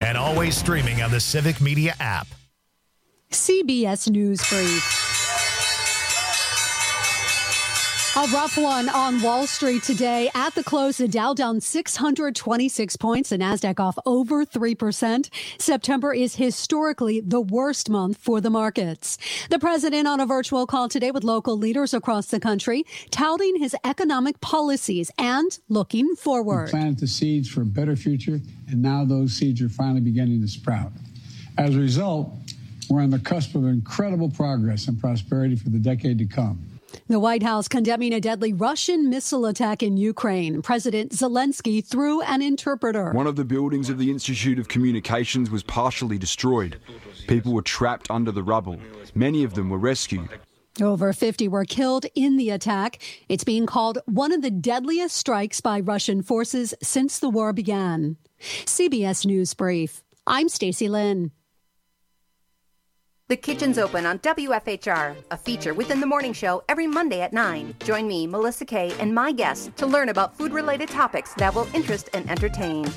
and always streaming on the Civic Media app. CBS News Brief. A rough one on Wall Street today. At the close, the Dow down 626 points, the Nasdaq off over 3%. September is historically the worst month for the markets. The president on a virtual call today with local leaders across the country, touting his economic policies and looking forward. We planted the seeds for a better future, and now those seeds are finally beginning to sprout. As a result, we're on the cusp of incredible progress and prosperity for the decade to come. The White House condemning a deadly Russian missile attack in Ukraine. President Zelensky threw an interpreter. One of the buildings of the Institute of Communications was partially destroyed. People were trapped under the rubble. Many of them were rescued. Over 50 were killed in the attack. It's being called one of the deadliest strikes by Russian forces since the war began. CBS News Brief. I'm Stacey Lynn. The Kitchen's Open on WFHR, a feature within the morning show every Monday at 9. Join me, Melissa Kay, and my guests to learn about food-related topics that will interest and entertain.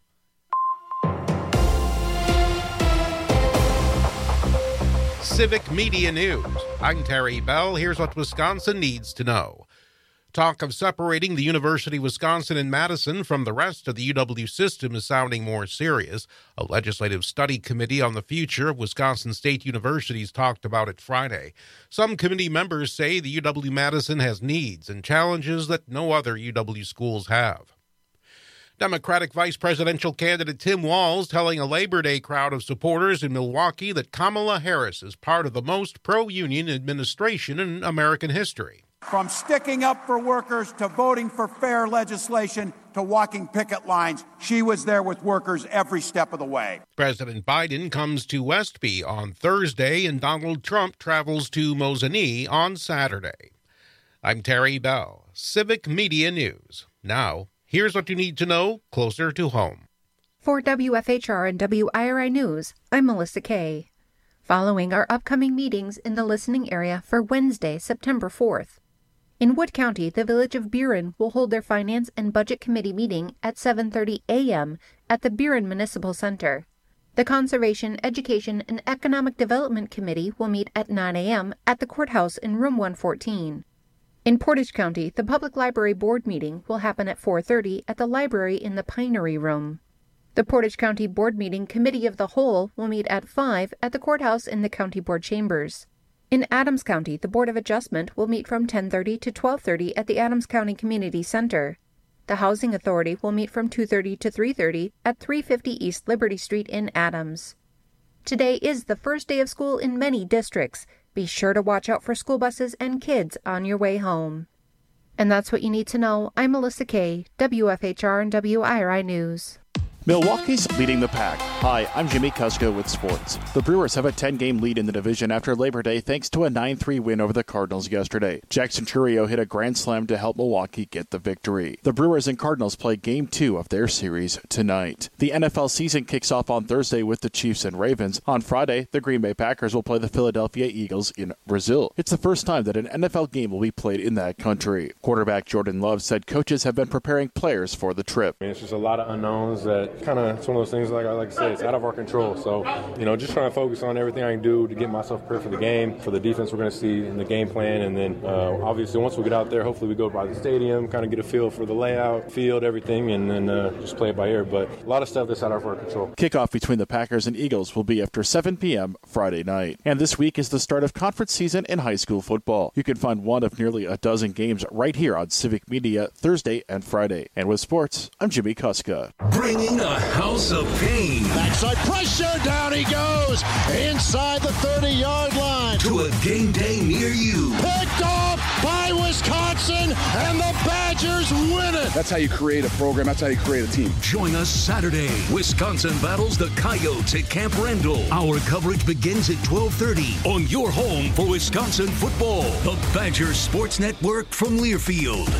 Civic Media News. I'm Terry Bell. Here's what Wisconsin needs to know. Talk of separating the University of Wisconsin in Madison from the rest of the UW system is sounding more serious. A legislative study committee on the future of Wisconsin State Universities talked about it Friday. Some committee members say the UW-Madison has needs and challenges that no other UW schools have. Democratic vice presidential candidate Tim Walz telling a Labor Day crowd of supporters in Milwaukee that Kamala Harris is part of the most pro-union administration in American history. From sticking up for workers to voting for fair legislation to walking picket lines, she was there with workers every step of the way. President Biden comes to Westby on Thursday, and Donald Trump travels to Mosinee on Saturday. I'm Terry Bell, Civic Media News. Now, here's what you need to know closer to home. For WFHR and WIRI News, I'm Melissa Kay. Following our upcoming meetings in the listening area for Wednesday, September 4th. In Wood County, the Village of Buren will hold their Finance and Budget Committee meeting at 7:30 a.m. at the Buren Municipal Center. The Conservation, Education, and Economic Development Committee will meet at 9 a.m. at the courthouse in Room 114. In Portage County, the Public Library Board meeting will happen at 4:30 at the library in the Pinery Room. The Portage County Board Meeting Committee of the Whole will meet at 5 at the courthouse in the County Board Chambers. In Adams County, the Board of Adjustment will meet from 10:30 to 12:30 at the Adams County Community Center. The Housing Authority will meet from 2:30 to 3:30 at 350 East Liberty Street in Adams. Today is the first day of school in many districts. Be sure to watch out for school buses and kids on your way home. And that's what you need to know. I'm Melissa Kay, WFHR and WIRI News. Milwaukee's leading the pack. Hi, I'm Jimmy Kuska with sports. The Brewers have a 10-game lead in the division after Labor Day thanks to a 9-3 win over the Cardinals yesterday. Jackson Chourio hit a grand slam to help Milwaukee get the victory. The Brewers and Cardinals play Game 2 of their series tonight. The NFL season kicks off on Thursday with the Chiefs and Ravens. On Friday, the Green Bay Packers will play the Philadelphia Eagles in Brazil. It's the first time that an NFL game will be played in that country. Quarterback Jordan Love said coaches have been preparing players for the trip. It's just a lot of unknowns that it's one of those things, like I say, it's out of our control. So, just trying to focus on everything I can do to get myself prepared for the game, for the defense we're going to see in the game plan. And then, obviously, once we get out there, hopefully we go by the stadium, kind of get a feel for the layout, field, everything, and then just play it by ear. But a lot of stuff that's out of our control. Kickoff between the Packers and Eagles will be after 7 p.m. Friday night. And this week is the start of conference season in high school football. You can find one of nearly a dozen games right here on Civic Media Thursday and Friday. And with sports, I'm Jimmy Kuska. Bringing a house of pain. Backside pressure, down he goes, inside the 30-yard line. To a game day near you. Picked off by Wisconsin, and the Badgers win it. That's how you create a program. That's how you create a team. Join us Saturday. Wisconsin battles the Coyotes at Camp Randall. Our coverage begins at 12:30 on your home for Wisconsin football. The Badger Sports Network from Learfield.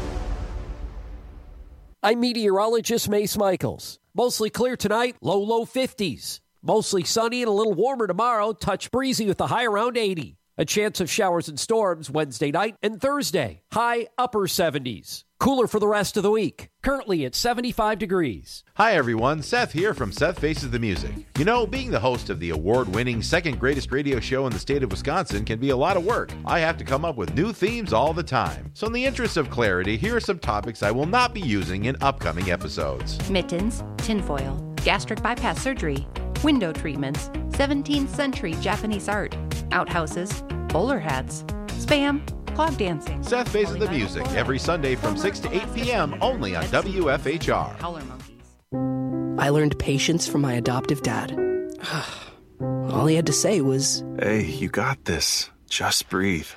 I'm meteorologist Mace Michaels. Mostly clear tonight, low 50s. Mostly sunny and a little warmer tomorrow, touch breezy with a high around 80. A chance of showers and storms Wednesday night and Thursday. High upper 70s. Cooler for the rest of the week. Currently at 75 degrees. Hi everyone, Seth here from Seth Faces the Music. You know, being the host of the award-winning second greatest radio show in the state of Wisconsin can be a lot of work. I have to come up with new themes all the time. So in the interest of clarity, here are some topics I will not be using in upcoming episodes. Mittens, tinfoil, gastric bypass surgery, window treatments, 17th century Japanese art, outhouses, bowler hats, spam, clog dancing. Seth Faces the Music every Sunday from 6 to 8 p.m. only on WFHR. I learned patience from my adoptive dad. All he had to say was, "Hey, you got this. Just breathe."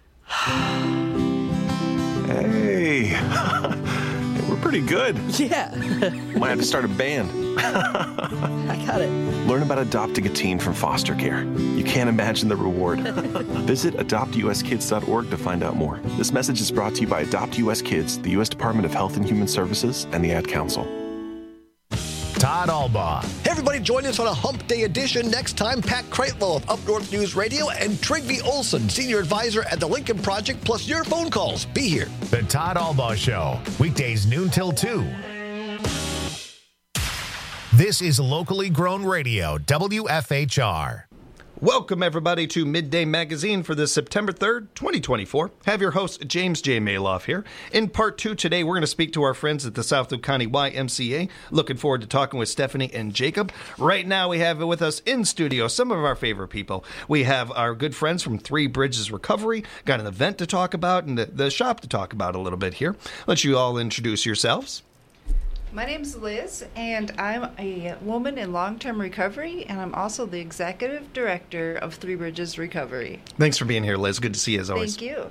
Hey, we're pretty good. Yeah. Might have to start a band. I got it. Learn about adopting a teen from foster care. You can't imagine the reward. Visit adoptuskids.org to find out more. This message is brought to you by Adopt US Kids, the U.S. Department of Health and Human Services, and the Ad Council. Todd Albaugh. Hey everybody, join us on a Hump Day edition next time. Pat Kreitlow of Up North News Radio and Trygve Olsen, Senior Advisor at the Lincoln Project, plus your phone calls. Be here. The Todd Albaugh Show, weekdays noon till 2. This is locally grown radio, WFHR. Welcome, everybody, to Midday Magazine for the September 3rd, 2024. Have your host, James J. Maloff, here. In part 2 today, we're going to speak to our friends at the Southwood County YMCA. Looking forward to talking with Stephanie and Jacob. Right now, we have with us in studio some of our favorite people. We have our good friends from Three Bridges Recovery. Got an event to talk about and the shop to talk about a little bit here. Let you all introduce yourselves. My name's Liz, and I'm a woman in long-term recovery, and I'm also the executive director of Three Bridges Recovery. Thanks for being here, Liz. Good to see you as always. Thank you.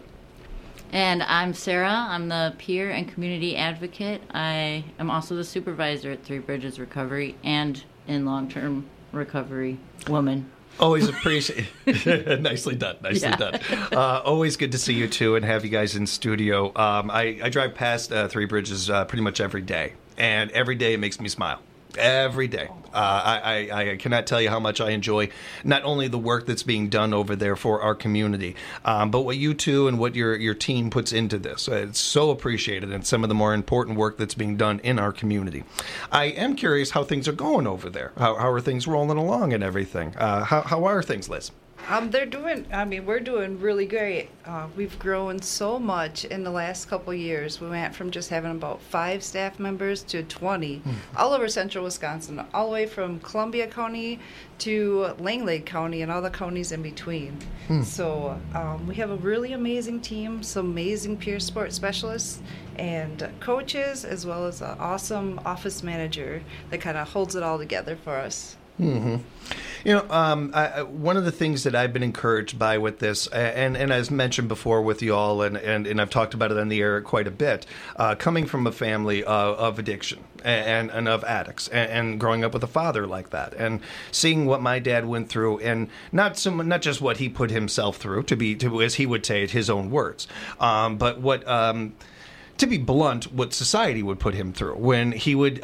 And I'm Sarah. I'm the peer and community advocate. I am also the supervisor at Three Bridges Recovery and in long-term recovery woman. Always appreciate Nicely done. Done. Always good to see you two and have you guys in studio. I drive past Three Bridges pretty much every day, and every day it makes me smile. Every day. I cannot tell you how much I enjoy not only the work that's being done over there for our community, but what you two and what your team puts into this. It's so appreciated, and some of the more important work that's being done in our community. I am curious how things are going over there. How are things rolling along and everything? How are things, Liz? We're doing really great. We've grown so much in the last couple years. We went from just having about 5 staff members to 20 all over central Wisconsin, all the way from Columbia County to Langley County and all the counties in between. So we have a really amazing team, some amazing peer sports specialists and coaches, as well as an awesome office manager that kind of holds it all together for us. Mm-hmm. You know, one of the things that I've been encouraged by with this, and as mentioned before with you all, and I've talked about it on the air quite a bit, coming from a family of addiction and of addicts, and growing up with a father like that, and seeing what my dad went through, and not just what he put himself through, to as he would say it, his own words, but what. To be blunt, what society would put him through when he would,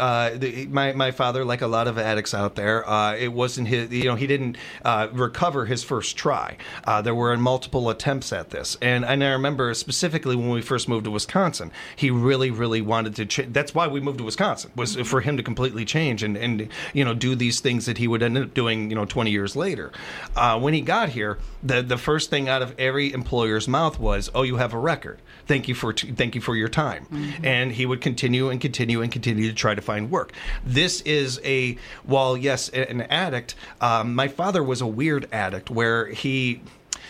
my father, like a lot of addicts out there, it wasn't his, he didn't recover his first try. There were multiple attempts at this. And I remember specifically when we first moved to Wisconsin, he really, really wanted to change. That's why we moved to Wisconsin, was for him to completely change and do these things that he would end up doing, 20 years later. When he got here, the first thing out of every employer's mouth was, "Oh, you have a record. Thank you for your time." Mm-hmm. And he would continue to try to find work. This is while yes, an addict, my father was a weird addict where he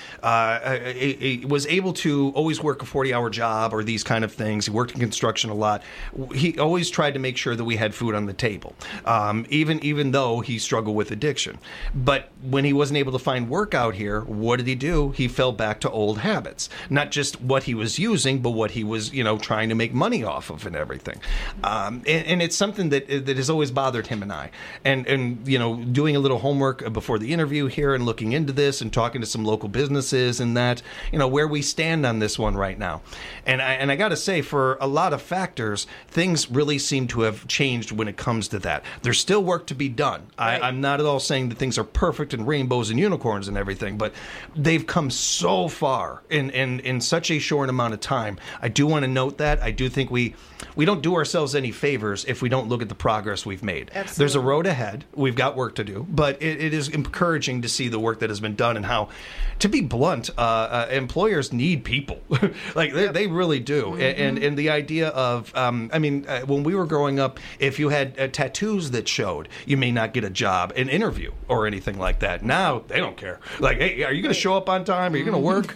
was able to always work a 40-hour job or these kind of things. He worked in construction a lot. He always tried to make sure that we had food on the table, even though he struggled with addiction. But when he wasn't able to find work out here, what did he do? He fell back to old habits. Not just what he was using, but what he was, trying to make money off of and everything. And it's something that has always bothered him and I. And doing a little homework before the interview here and looking into this and talking to some local businesses illnesses and that, where we stand on this one right now. And I got to say, for a lot of factors, things really seem to have changed when it comes to that. There's still work to be done. Right. I'm not at all saying that things are perfect and rainbows and unicorns and everything, but they've come so far in such a short amount of time. I do want to note that. I do think we don't do ourselves any favors if we don't look at the progress we've made. Absolutely. There's a road ahead. We've got work to do, but it is encouraging to see the work that has been done and how, to be blunt, employers need people. They really do. Mm-hmm. And the idea of, when we were growing up, if you had tattoos that showed, you may not get a job, an interview, or anything like that. Now they don't care. Like, hey, are you going to show up on time? Are you going to work?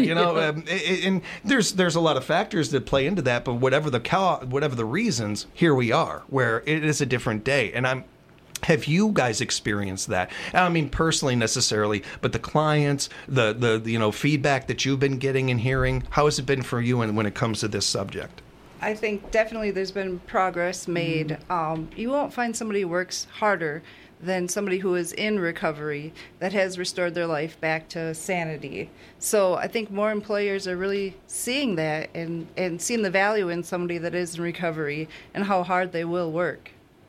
And there's a lot of factors that play into that. But whatever the reasons, here we are, where it is a different day. And have you guys experienced that? I don't mean personally necessarily, but the clients, the feedback that you've been getting and hearing, how has it been for you when it comes to this subject? I think definitely there's been progress made. You won't find somebody who works harder than somebody who is in recovery that has restored their life back to sanity. So I think more employers are really seeing that and seeing the value in somebody that is in recovery and how hard they will work.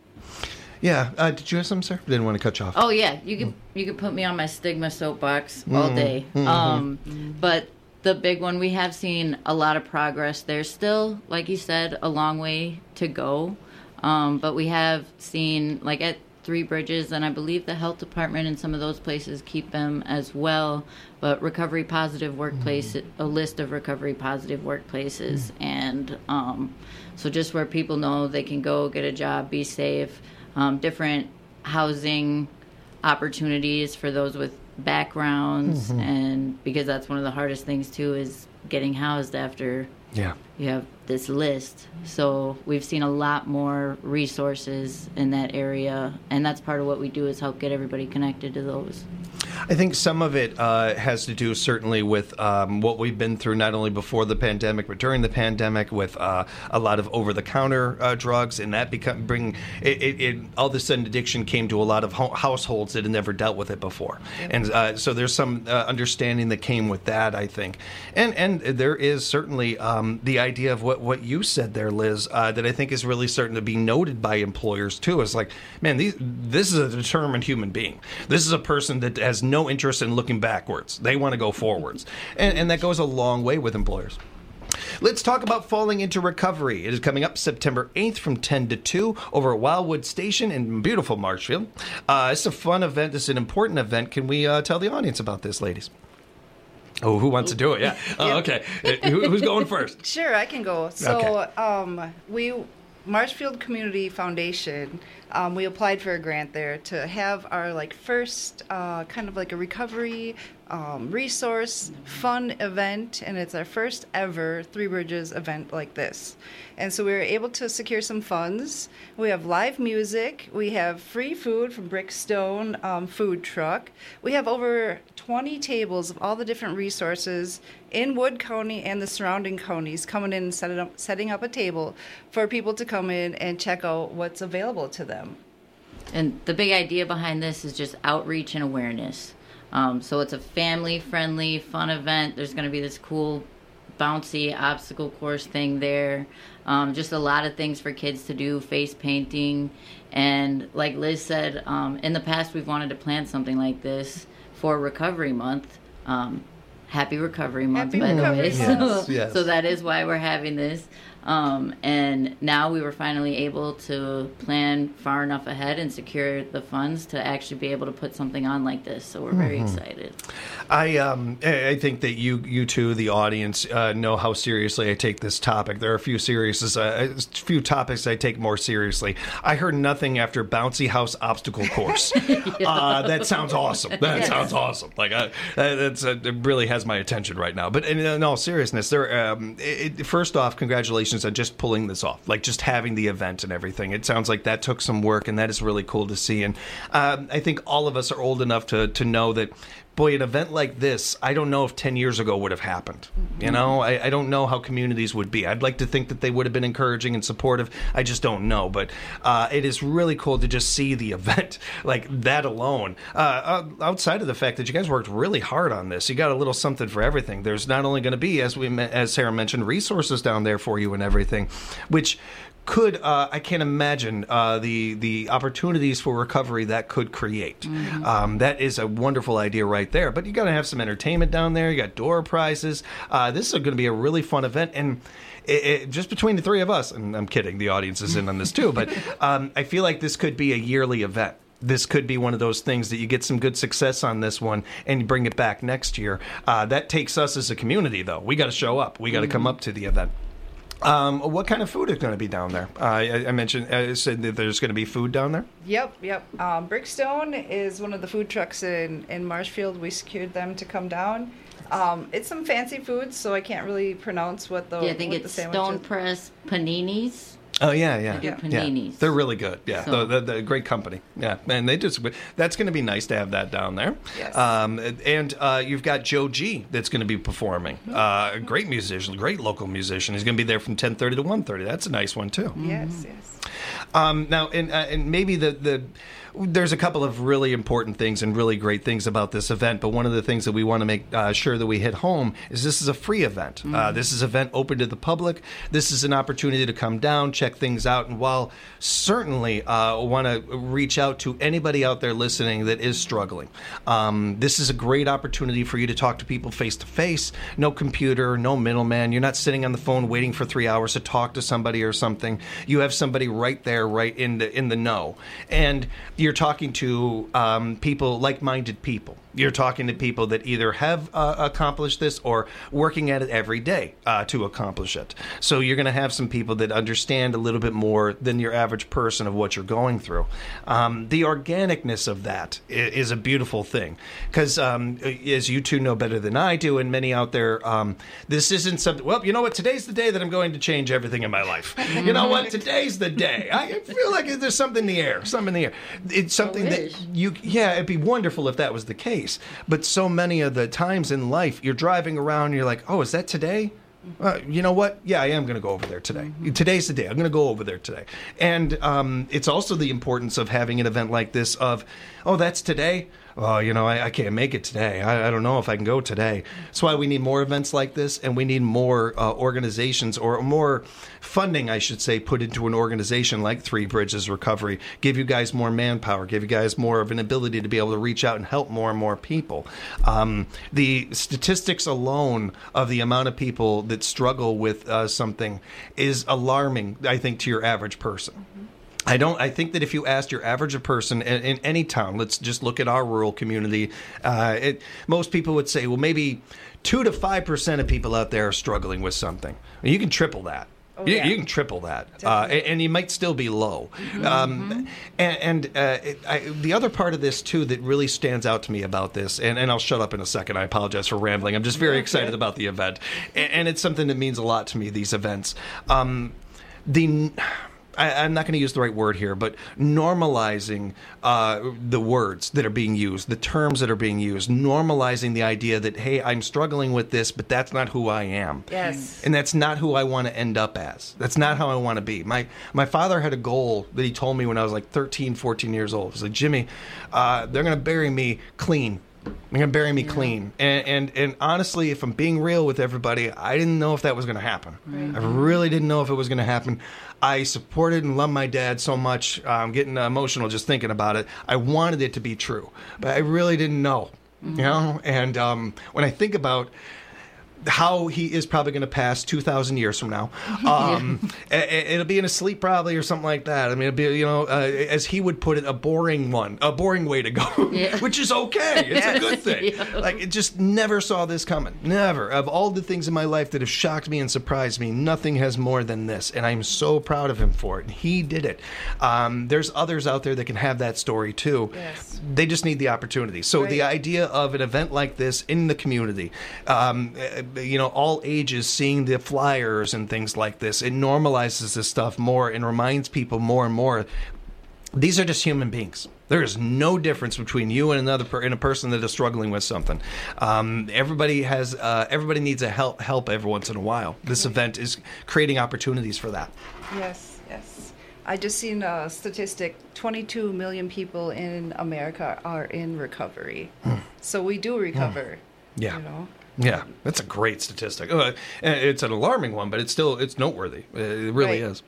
Yeah. Did you have something, sir? Didn't want to cut you off. Oh, yeah. You could put me on my stigma soapbox all day. Mm-hmm. But the big one, we have seen a lot of progress. There's still, like you said, a long way to go. But we have seen, like at Three Bridges, and I believe the health department and some of those places keep them as well, but recovery positive workplace, a list of recovery positive workplaces. And so just where people know they can go get a job, be safe, different housing opportunities for those with backgrounds. And because that's one of the hardest things too, is getting housed after you have this list. So we've seen a lot more resources in that area, and that's part of what we do, is help get everybody connected to those. I think some of it has to do certainly with what we've been through, not only before the pandemic, but during the pandemic, with a lot of over-the-counter drugs, and that all of a sudden addiction came to a lot of households that had never dealt with it before. Yep. And so there's some understanding that came with that, I think. And there is certainly the idea of what you said there, Liz, that I think is really starting to be noted by employers, too. It's like, man, this is a determined human being. This is a person that has no interest in looking backwards. They want to go forwards. And that goes a long way with employers. Let's talk about Falling into Recovery. It is coming up September 8th from 10 to 2 over at Wildwood Station in beautiful Marshfield. It's a fun event. It's an important event. Can we tell the audience about this, ladies? Oh, who wants to do it? Yeah. Oh, okay. Who's going first? Sure, I can go. So Marshfield Community Foundation, we applied for a grant there to have our first kind of like a recovery resource fun event, and it's our first ever Three Bridges event like this. And so we were able to secure some funds. We have live music. We have free food from Brickstone food truck. We have over 20 tables of all the different resources in Wood County and the surrounding counties coming in and setting up a table for people to come in and check out what's available to them. And the big idea behind this is just outreach and awareness. So it's a family-friendly, fun event. There's going to be this cool, bouncy obstacle course thing there. Just a lot of things for kids to do, face painting. And like Liz said, in the past we've wanted to plan something like this for Recovery Month. Happy Recovery Month, by the way. Yes. So that is why we're having this. And now we were finally able to plan far enough ahead and secure the funds to actually be able to put something on like this. So we're very excited. I think that you two, the audience, know how seriously I take this topic. There are a few topics I take more seriously. I heard nothing after Bouncy House Obstacle Course. That sounds awesome. That sounds awesome. It really has my attention right now. But in all seriousness, first off, congratulations on just pulling this off, just having the event and everything. It sounds like that took some work, and that is really cool to see. And I think all of us are old enough to know that boy, an event like this, I don't know if 10 years ago would have happened. You know, I don't know how communities would be. I'd like to think that they would have been encouraging and supportive. I just don't know. But it is really cool to just see the event like that alone. Outside of the fact that you guys worked really hard on this, you got a little something for everything. There's not only going to be, as Sarah mentioned, resources down there for you and everything, which could I can't imagine the opportunities for recovery that could create. That is a wonderful idea right there. But you got to have some entertainment down there. You got door prizes. This is going to be a really fun event, and just between the three of us, and I'm kidding, the audience is in on this too. But I feel like this could be a yearly event. This could be one of those things that you get some good success on this one and you bring it back next year. That takes us as a community, though. We got to show up. We got to come up to the event. What kind of food is going to be down there? I mentioned, said that there's going to be food down there? Yep. Brickstone is one of the food trucks in Marshfield. We secured them to come down. It's some fancy foods, so I can't really pronounce what the I think it's Stone Press Paninis. Oh, yeah. Paninis. They're really good. Yeah, So- they're a great company. Yeah, and they just that's going to be nice to have that down there. Yes. And you've got Joe G that's going to be performing. A great musician, great local musician. He's going to be there from 10:30 to 1:30. That's a nice one too. Yes. Now, and maybe there's a couple of really important things and really great things about this event, but one of the things that we want to make sure that we hit home is this is a free event. This is an event open to the public. This is an opportunity to come down, check things out, and while certainly want to reach out to anybody out there listening that is struggling, this is a great opportunity for you to talk to people face to face. No computer, no middleman. You're not sitting on the phone waiting for 3 hours to talk to somebody or something. You have somebody right there, right in the know, and you're talking to people, like-minded people. You're talking to people that either have accomplished this or working at it every day to accomplish it. So you're going to have some people that understand a little bit more than your average person of what you're going through. The organicness of that is a beautiful thing because, as you two know better than I do, and many out there, this isn't something, well, you know what, today's the day that I'm going to change everything in my life. You know what, today's the day. I feel like there's something in the air, It's something that it'd be wonderful if that was the case. But so many of the times in life, you're driving around and you're like, oh, is that today? You know what? Yeah, I am going to go over there today. Today's the day. I'm going to go over there today. And it's also the importance of having an event like this of, oh, that's today? Oh, you know, I can't make it today. I don't know if I can go today. That's why we need more events like this, and we need more organizations or more funding, I should say, put into an organization like Three Bridges Recovery. Give you guys more manpower. Give you guys more of an ability to be able to reach out and help more and more people. The statistics alone of the amount of people that struggle with something is alarming, I think, to your average person. I think that if you asked your average person in any town, let's just look at our rural community, most people would say, well, maybe 2 to 5% of people out there are struggling with something. You can triple that. You can triple that, and you might still be low. The other part of this, too, that really stands out to me about this, and I'll shut up in a second. I apologize for rambling. I'm just very excited about the event, and it's something that means a lot to me, these events. I'm not going to use the right word here, but normalizing the words that are being used, the terms that are being used, normalizing the idea that, hey, I'm struggling with this, but that's not who I am. Yes. And that's not who I want to end up as. That's not how I want to be. My father had a goal that he told me when I was like 13, 14 years old. He said, Jimmy, they're going to bury me clean. They're going to bury me clean. And honestly, if I'm being real with everybody, I didn't know if that was going to happen. Right. I really didn't know if it was going to happen. I supported and loved my dad so much. I'm getting emotional just thinking about it. I wanted it to be true, but I really didn't know. You know? And when I think about how he is probably going to pass 2,000 years from now. It'll be in his sleep probably or something like that. I mean, it'll be, as he would put it, a boring way to go, which is okay. It's a good thing. Like, it just never saw this coming. Never. Of all the things in my life that have shocked me and surprised me, nothing has more than this. And I'm so proud of him for it. He did it. There's others out there that can have that story too. Yes. They just need the opportunity. So the idea of an event like this in the community, all ages seeing the flyers and things like this, it normalizes this stuff more and reminds people more and more These are just human beings. There is no difference between you and a person that is struggling with something. Everybody needs a help every once in a while. This event is creating opportunities for that. Yes. I just seen a statistic: 22 million people in America are in recovery. So we do recover. Yeah. You know? Yeah, that's a great statistic. It's an alarming one, but it's noteworthy. It really is.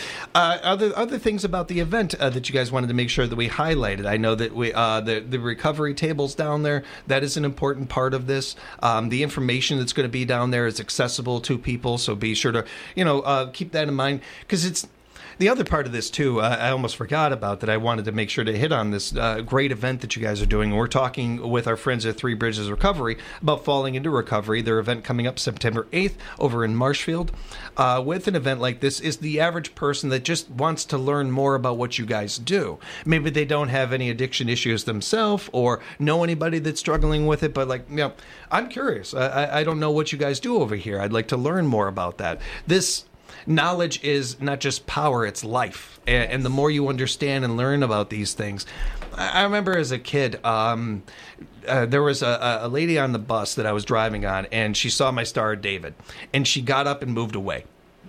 Other things about the event that you guys wanted to make sure that we highlighted. I know that we the recovery tables down there, that is an important part of this. The information that's going to be down there is accessible to people, so be sure to keep that in mind, because it's the other part of this too. I almost forgot about that. I wanted to make sure to hit on this great event that you guys are doing. We're talking with our friends at Three Bridges Recovery about falling into recovery. Their event coming up September 8th over in Marshfield. With an event like this, is the average person that just wants to learn more about what you guys do. Maybe they don't have any addiction issues themselves or know anybody that's struggling with it, but I'm curious. I don't know what you guys do over here. I'd like to learn more about that. This knowledge is not just power, it's life. And the more you understand and learn about these things. I remember as a kid, there was a lady on the bus that I was driving on, and she saw my Star of David, and she got up and moved away.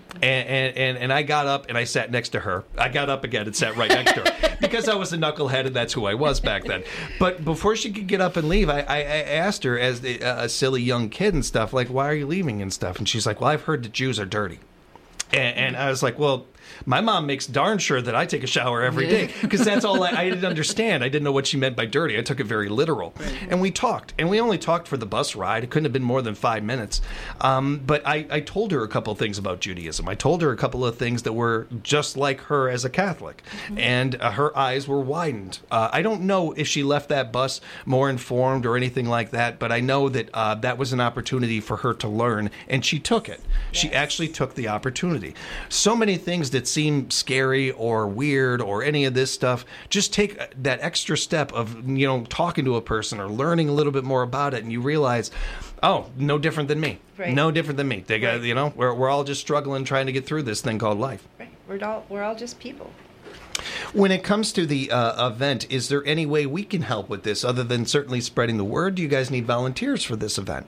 And I got up and I sat next to her. I got up again and sat right next to her because I was a knucklehead and that's who I was back then. But before she could get up and leave, I asked her as a silly young kid and stuff, like, why are you leaving and stuff? And she's like, well, I've heard that Jews are dirty. And I was like, well, my mom makes darn sure that I take a shower every day, because that's all I didn't understand. I didn't know what she meant by dirty. I took it very literal. And we talked. And we only talked for the bus ride. It couldn't have been more than 5 minutes. But I told her a couple of things about Judaism. I told her a couple of things that were just like her as a Catholic. And her eyes were widened. I don't know if she left that bus more informed or anything like that, but I know that that was an opportunity for her to learn, and she took it. She actually took the opportunity. So many things that seem scary or weird or any of this stuff, just take that extra step of talking to a person or learning a little bit more about it, and you realize, oh, no different than me. Right. No different than me. They got, we're all just struggling trying to get through this thing called life. Right. We're all just people. When it comes to the event, is there any way we can help with this other than certainly spreading the word? Do you guys need volunteers for this event?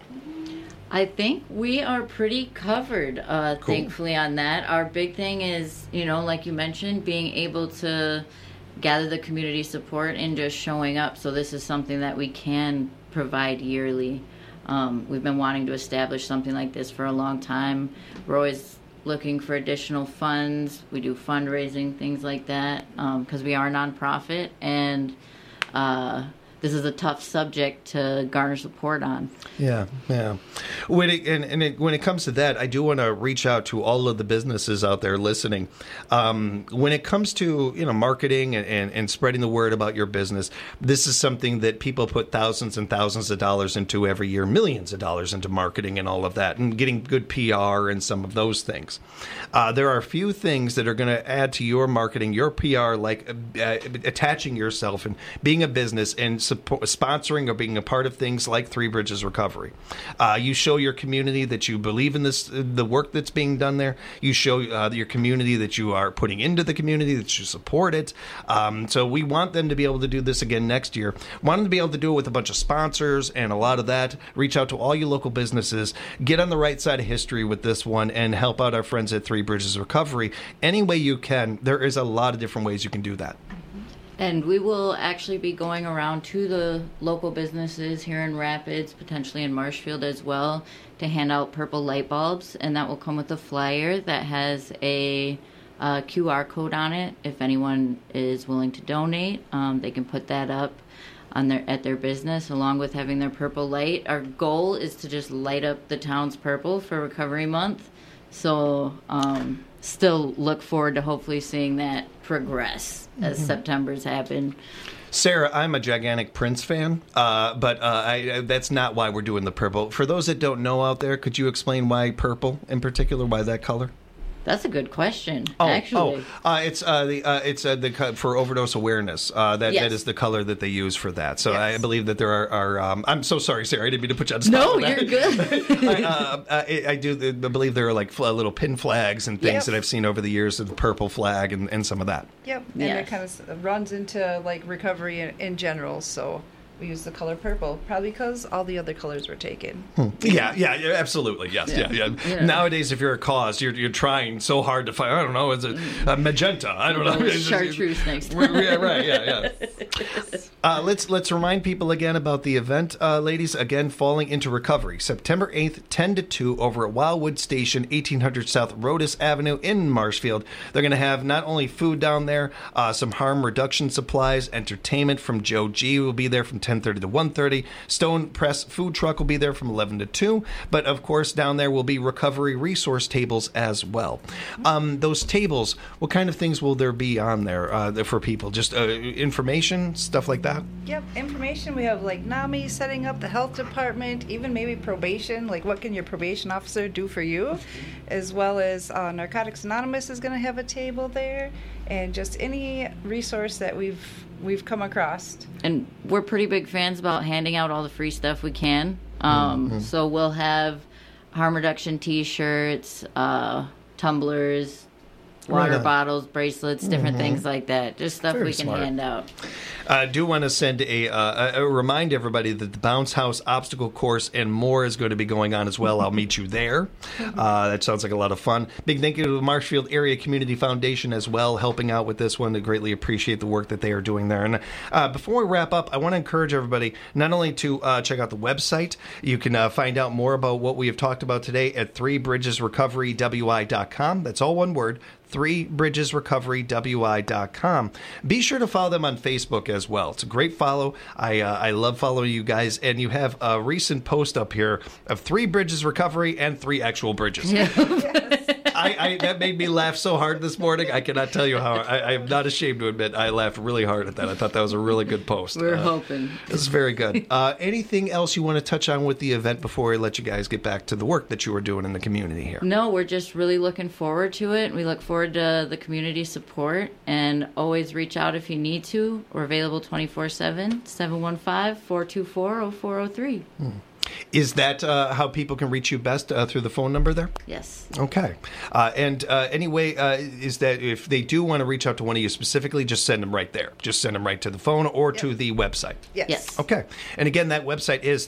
I think we are pretty covered, Cool. thankfully, on that. Our big thing is, like you mentioned, being able to gather the community support and just showing up. So this is something that we can provide yearly. We've been wanting to establish something like this for a long time. We're always looking for additional funds. We do fundraising, things like that, because we are a nonprofit, and this is a tough subject to garner support on. Yeah. When it comes to that, I do want to reach out to all of the businesses out there listening. When it comes to marketing and spreading the word about your business, this is something that people put thousands and thousands of dollars into every year, millions of dollars into marketing and all of that, and getting good PR and some of those things. There are a few things that are going to add to your marketing, your PR, like attaching yourself and being a business and sponsoring or being a part of things like Three Bridges Recovery. You show your community that you believe in the work that's being done there. You show your community that you are putting into the community, that you support it. So we want them to be able to do this again next year. Want them to be able to do it with a bunch of sponsors and a lot of that. Reach out to all your local businesses. Get on the right side of history with this one and help out our friends at Three Bridges Recovery any way you can. There is a lot of different ways you can do that. And we will actually be going around to the local businesses here in Rapids, potentially in Marshfield as well, to hand out purple light bulbs. And that will come with a flyer that has a QR code on it. If anyone is willing to donate, they can put that up at their business along with having their purple light. Our goal is to just light up the town's purple for Recovery Month. So still look forward to hopefully seeing that progress as September's happen. Sarah, I'm a gigantic Prince fan, but that's not why we're doing the purple. For those that don't know out there, could you explain why purple in particular, why that color? That's a good question. Actually, it's the for overdose awareness. That is the color that they use for that. So I believe that there are. I'm so sorry, Sarah. I didn't mean to put you on the spot. No, you're good. I believe there are like little pin flags and things that I've seen over the years of the purple flag and some of that. Yep, and it kind of runs into like recovery in general. So we use the color purple, probably because all the other colors were taken. Yeah, absolutely, yes, yeah. Nowadays, if you're a cause, you're trying so hard to find. I don't know, is it magenta? I don't know. Chartreuse next time. Yeah, right. Yeah. Let's remind people again about the event, ladies. Again, Falling into Recovery, September 8th, 10 to 2, over at Wildwood Station, 1800 South Rhodus Avenue in Marshfield. They're going to have not only food down there, some harm reduction supplies, entertainment from Joe G will be there from 10:30 to 1:30. Stone Press Food Truck will be there from 11 to 2. But, of course, down there will be recovery resource tables as well. Those tables, what kind of things will there be on there for people? Just information, stuff like that? Yep, information. We have, like, NAMI setting up, the health department, even maybe probation. Like, what can your probation officer do for you? As well as Narcotics Anonymous is going to have a table there. And just any resource that we've come across. And we're pretty big fans about handing out all the free stuff we can. So we'll have harm reduction T-shirts, tumblers, water bottles, bracelets, different things like that. Just stuff we can hand out. I do want to send remind everybody that the Bounce House obstacle course and more is going to be going on as well. I'll meet you there. That sounds like a lot of fun. Big thank you to the Marshfield Area Community Foundation as well, helping out with this one. I greatly appreciate the work that they are doing there. And before we wrap up, I want to encourage everybody not only to check out the website. You can find out more about what we have talked about today at 3bridgesrecoverywi.com. That's all one word. 3bridgesrecoverywi.com. Be sure to follow them on Facebook as well. It's a great follow. I love following you guys, and you have a recent post up here of 3 Bridges Recovery and 3 actual bridges. Yeah. That made me laugh so hard this morning. I cannot tell you how. I am not ashamed to admit I laughed really hard at that. I thought that was a really good post. We're hoping. This is very good. Anything else you want to touch on with the event before we let you guys get back to the work that you are doing in the community here? No, we're just really looking forward to it. We look forward to the community support, and always reach out if you need to. We're available 24/7, 715-424-0403. Is that how people can reach you best, through the phone number there? Yes. Okay. Anyway, is that if they do want to reach out to one of you specifically, just send them right there. Just send them right to the phone or to the website. Yes. Okay. And again, that website is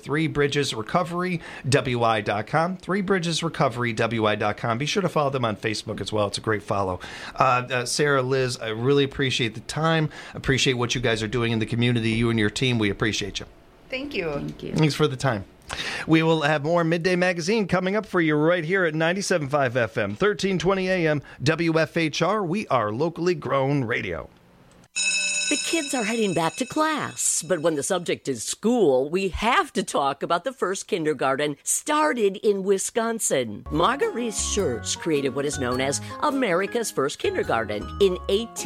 3bridgesrecoverywi.com. 3bridgesrecoverywi.com. Be sure to follow them on Facebook as well. It's a great follow. Sarah, Liz, I really appreciate the time. Appreciate what you guys are doing in the community. You and your team, we appreciate you. Thank you. Thank you. Thanks for the time. We will have more Midday Magazine coming up for you right here at 97.5 FM, 1320 AM, WFHR. We are locally grown radio. The kids are heading back to class, but when the subject is school, we have to talk about the first kindergarten started in Wisconsin. Marguerite Schertz created what is known as America's first kindergarten in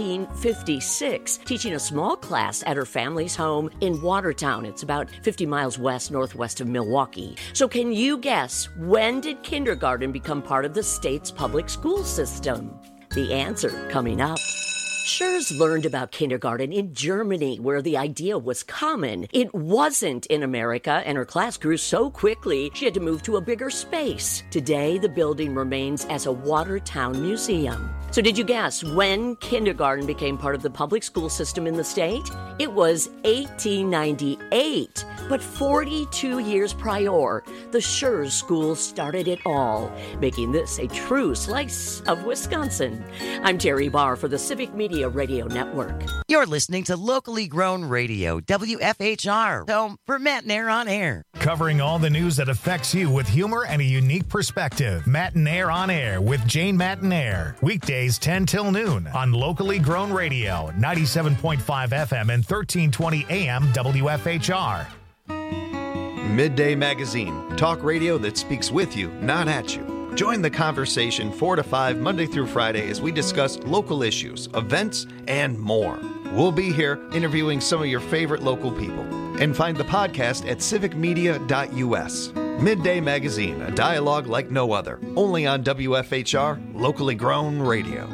1856, teaching a small class at her family's home in Watertown. It's about 50 miles northwest of Milwaukee. So can you guess, when did kindergarten become part of the state's public school system? The answer coming up. Schertz learned about kindergarten in Germany, where the idea was common. It wasn't in America, and her class grew so quickly she had to move to a bigger space. Today, the building remains as a Watertown museum. So did you guess when kindergarten became part of the public school system in the state? It was 1898. But 42 years prior, the Schertz School started it all, making this a true slice of Wisconsin. I'm Terry Barr for the Civic Media Radio Network. You're listening to locally grown radio, WFHR, home for Matt and Air on Air. Covering all the news that affects you with humor and a unique perspective. Matt and Air on Air with Jane Mattinair. Weekdays 10 till noon on locally grown radio, 97.5 FM and 1320 AM WFHR. Midday Magazine, talk radio that speaks with you, not at you. Join the conversation 4 to 5 Monday through Friday as we discuss local issues, events, and more. We'll be here interviewing some of your favorite local people. And find the podcast at civicmedia.us. Midday Magazine, a dialogue like no other. Only on WFHR, locally grown radio.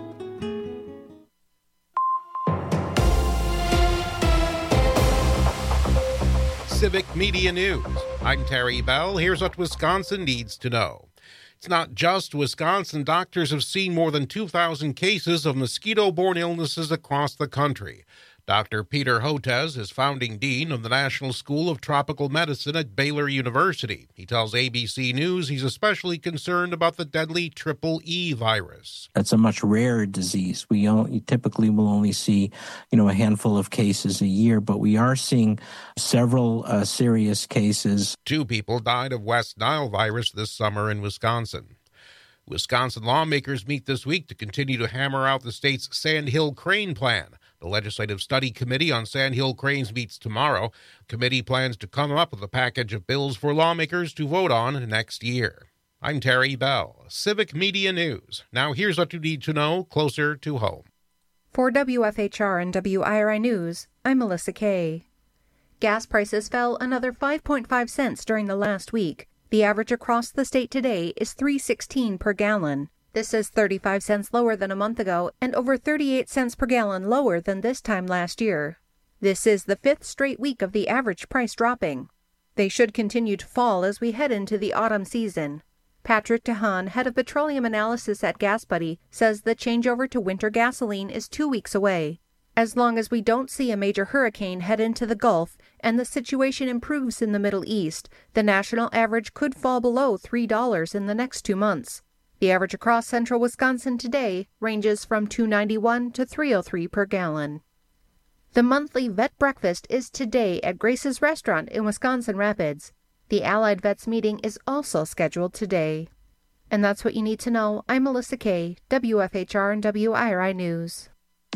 Civic Media News. I'm Terry Bell. Here's what Wisconsin needs to know. It's not just Wisconsin. Doctors have seen more than 2,000 cases of mosquito-borne illnesses across the country. Dr. Peter Hotez is founding dean of the National School of Tropical Medicine at Baylor University. He tells ABC News he's especially concerned about the deadly Triple E virus. That's a much rarer disease. We typically will only see, a handful of cases a year, but we are seeing several serious cases. 2 people died of West Nile virus this summer in Wisconsin. Wisconsin lawmakers meet this week to continue to hammer out the state's Sandhill Crane Plan. The Legislative Study Committee on Sandhill Cranes meets tomorrow. The committee plans to come up with a package of bills for lawmakers to vote on next year. I'm Terry Bell, Civic Media News. Now here's what you need to know closer to home. For WFHR and WIRI News, I'm Melissa Kay. Gas prices fell another 5.5 cents during the last week. The average across the state today is $3.16 per gallon. This is 35 cents lower than a month ago and over 38 cents per gallon lower than this time last year. This is the 5th straight week of the average price dropping. They should continue to fall as we head into the autumn season. Patrick DeHaan, head of petroleum analysis at GasBuddy, says the changeover to winter gasoline is 2 weeks away. As long as we don't see a major hurricane head into the Gulf and the situation improves in the Middle East, the national average could fall below $3 in the next 2 months. The average across central Wisconsin today ranges from $2.91 to $3.03 per gallon. The monthly vet breakfast is today at Grace's Restaurant in Wisconsin Rapids. The Allied Vets meeting is also scheduled today. And that's what you need to know. I'm Melissa Kay, WFHR and WIRI News.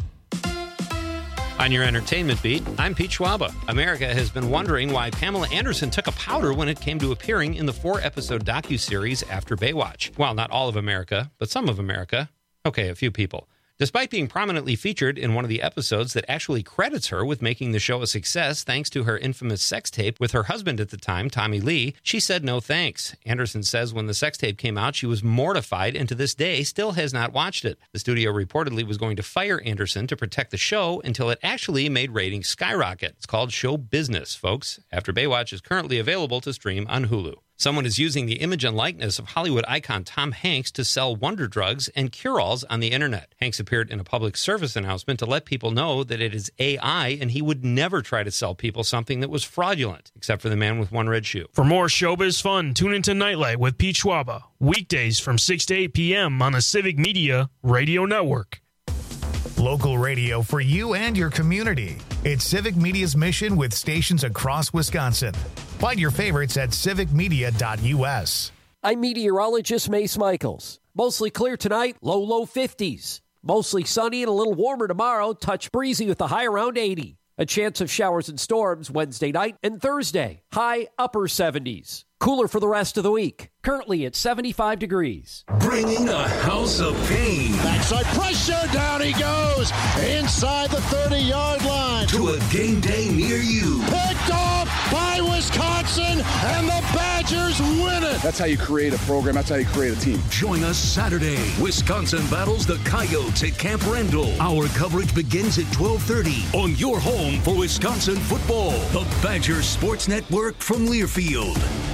On your entertainment beat, I'm Pete Schwaba. America has been wondering why Pamela Anderson took a powder when it came to appearing in the 4-episode docuseries After Baywatch. Well, not all of America, but some of America. Okay, a few people. Despite being prominently featured in one of the episodes that actually credits her with making the show a success thanks to her infamous sex tape with her husband at the time, Tommy Lee, she said no thanks. Anderson says when the sex tape came out, she was mortified and to this day still has not watched it. The studio reportedly was going to fire Anderson to protect the show until it actually made ratings skyrocket. It's called show business, folks. After Baywatch is currently available to stream on Hulu. Someone is using the image and likeness of Hollywood icon Tom Hanks to sell wonder drugs and cure-alls on the internet. Hanks appeared in a public service announcement to let people know that it is AI and he would never try to sell people something that was fraudulent, except for the man with one red shoe. For more showbiz fun, tune into Nightlight with Pete Schwaba, weekdays from 6 to 8 p.m. on the Civic Media Radio Network. Local radio for you and your community. It's Civic Media's mission with stations across Wisconsin. Find your favorites at civicmedia.us. I'm meteorologist Mace Michaels. Mostly clear tonight, low 50s. Mostly sunny and a little warmer tomorrow, touch breezy with a high around 80. A chance of showers and storms Wednesday night and Thursday, high upper 70s. Cooler for the rest of the week. Currently at 75 degrees. Bringing a house of pain. Backside pressure, down he goes. Inside the 30-yard line. To a game day near you. Picked off by Wisconsin, and the Badgers win it. That's how you create a program. That's how you create a team. Join us Saturday. Wisconsin battles the Coyotes at Camp Randall. Our coverage begins at 12:30 on your home for Wisconsin football. The Badger Sports Network from Learfield.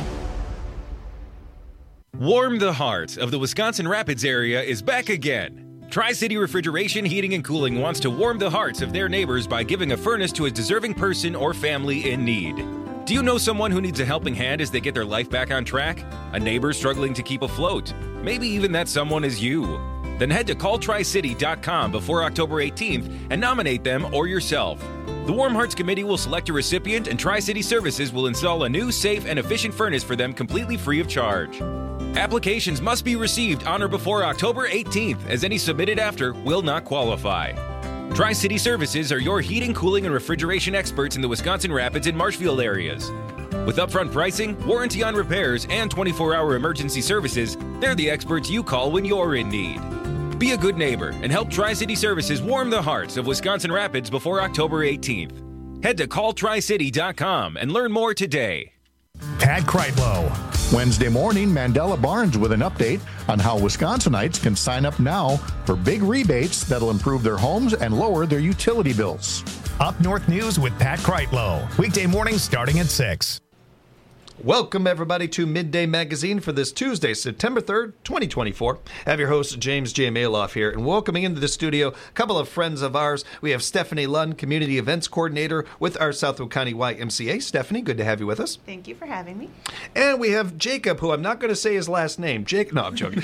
Warm the heart of the Wisconsin Rapids area is back again. Tri-City Refrigeration, Heating, and Cooling wants to warm the hearts of their neighbors by giving a furnace to a deserving person or family in need. Do you know someone who needs a helping hand as they get their life back on track? A neighbor struggling to keep afloat? Maybe even that someone is you. Then head to calltricity.com before October 18th and nominate them or yourself. The Warm Hearts Committee will select a recipient, and Tri-City Services will install a new, safe, and efficient furnace for them completely free of charge. Applications must be received on or before October 18th, as any submitted after will not qualify. Tri-City Services are your heating, cooling, and refrigeration experts in the Wisconsin Rapids and Marshfield areas. With upfront pricing, warranty on repairs, and 24-hour emergency services, they're the experts you call when you're in need. Be a good neighbor and help Tri-City Services warm the hearts of Wisconsin Rapids before October 18th. Head to calltricity.com and learn more today. Pat Kreitlow. Wednesday morning, Mandela Barnes with an update on how Wisconsinites can sign up now for big rebates that'll improve their homes and lower their utility bills. Up North News with Pat Kreitlow. Weekday mornings starting at 6. Welcome, everybody, to Midday Magazine for this Tuesday, September 3rd, 2024. I have your host, James J. Maloff here, and welcoming into the studio a couple of friends of ours. We have Stephanie Lund, Community Events Coordinator with our Southwood County YMCA. Stephanie, good to have you with us. Thank you for having me. And we have Jacob, who I'm not going to say his last name. No, I'm joking.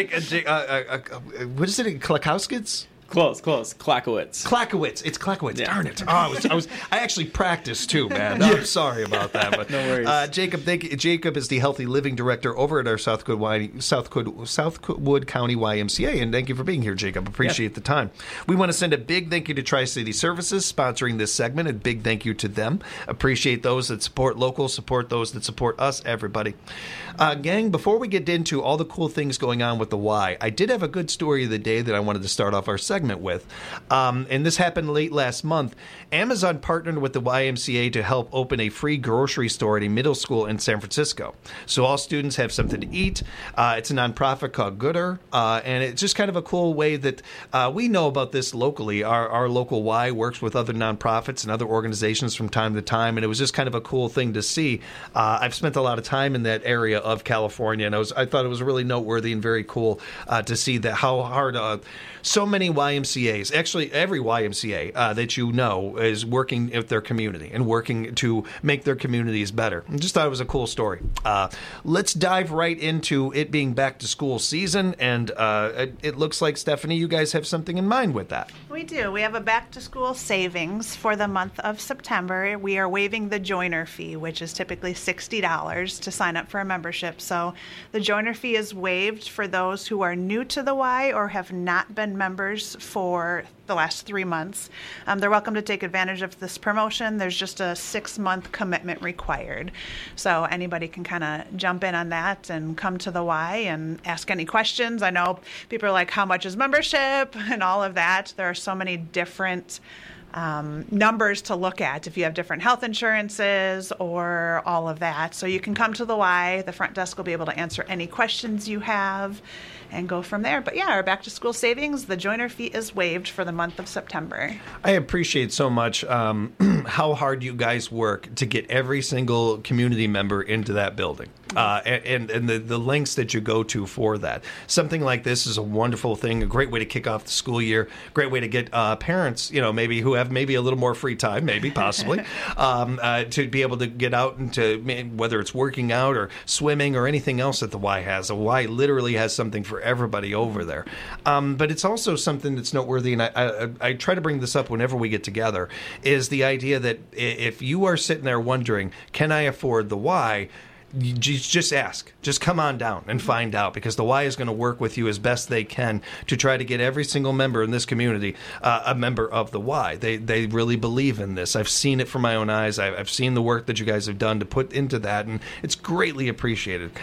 What is it? Klakowskis? Close. Klakowitz. It's Klakowitz. Yeah. Darn it. I actually practiced too, man. I'm sorry about that. But no worries. Jacob, thank you. Jacob is the Healthy Living Director over at our Southwood County YMCA. And thank you for being here, Jacob. Appreciate the time. We want to send a big thank you to Tri-City Services sponsoring this segment. A big thank you to them. Appreciate those that support local, support those that support us, everybody. Gang, before we get into all the cool things going on with the Y, I did have a good story of the day that I wanted to start off our segment with. And this happened late last month. Amazon partnered with the YMCA to help open a free grocery store at a middle school in San Francisco. So all students have something to eat. It's a nonprofit called Gooder. And it's just kind of a cool way that we know about this locally. Our local Y works with other nonprofits and other organizations from time to time. And it was just kind of a cool thing to see. I've spent a lot of time in that area of California. And I thought it was really noteworthy and very cool to see that how hard so many YMCAs, actually every YMCA that you know, is working with their community and working to make their communities better. I just thought it was a cool story. Let's dive right into it being back to school season. And it looks like, Stephanie, you guys have something in mind with that. We do. We have a back to school savings for the month of September. We are waiving the joiner fee, which is typically $60 to sign up for a membership. So the joiner fee is waived for those who are new to the Y or have not been members for the last 3 months. They're welcome to take advantage of this promotion. There's just a 6-month commitment required. So anybody can kind of jump in on that and come to the Y and ask any questions. I know people are like, how much is membership and all of that. There are so many different numbers to look at if you have different health insurances or all of that. So you can come to the Y. The front desk will be able to answer any questions you have and go from there. But yeah, our back to school savings, the joiner fee is waived for the month of September. I appreciate so much how hard you guys work to get every single community member into that building. And the lengths that you go to for that. Something like this is a wonderful thing, a great way to kick off the school year, great way to get parents, maybe who have maybe a little more free time, possibly, to be able to get out into, whether it's working out or swimming or anything else that the Y has. The Y literally has something for everybody over there. But it's also something that's noteworthy, and I try to bring this up whenever we get together, is the idea that if you are sitting there wondering, can I afford the Y? You just ask. Just come on down and find out, because the Y is going to work with you as best they can to try to get every single member in this community a member of the Y. They really believe in this. I've seen it from my own eyes. I've seen the work that you guys have done to put into that, and it's greatly appreciated.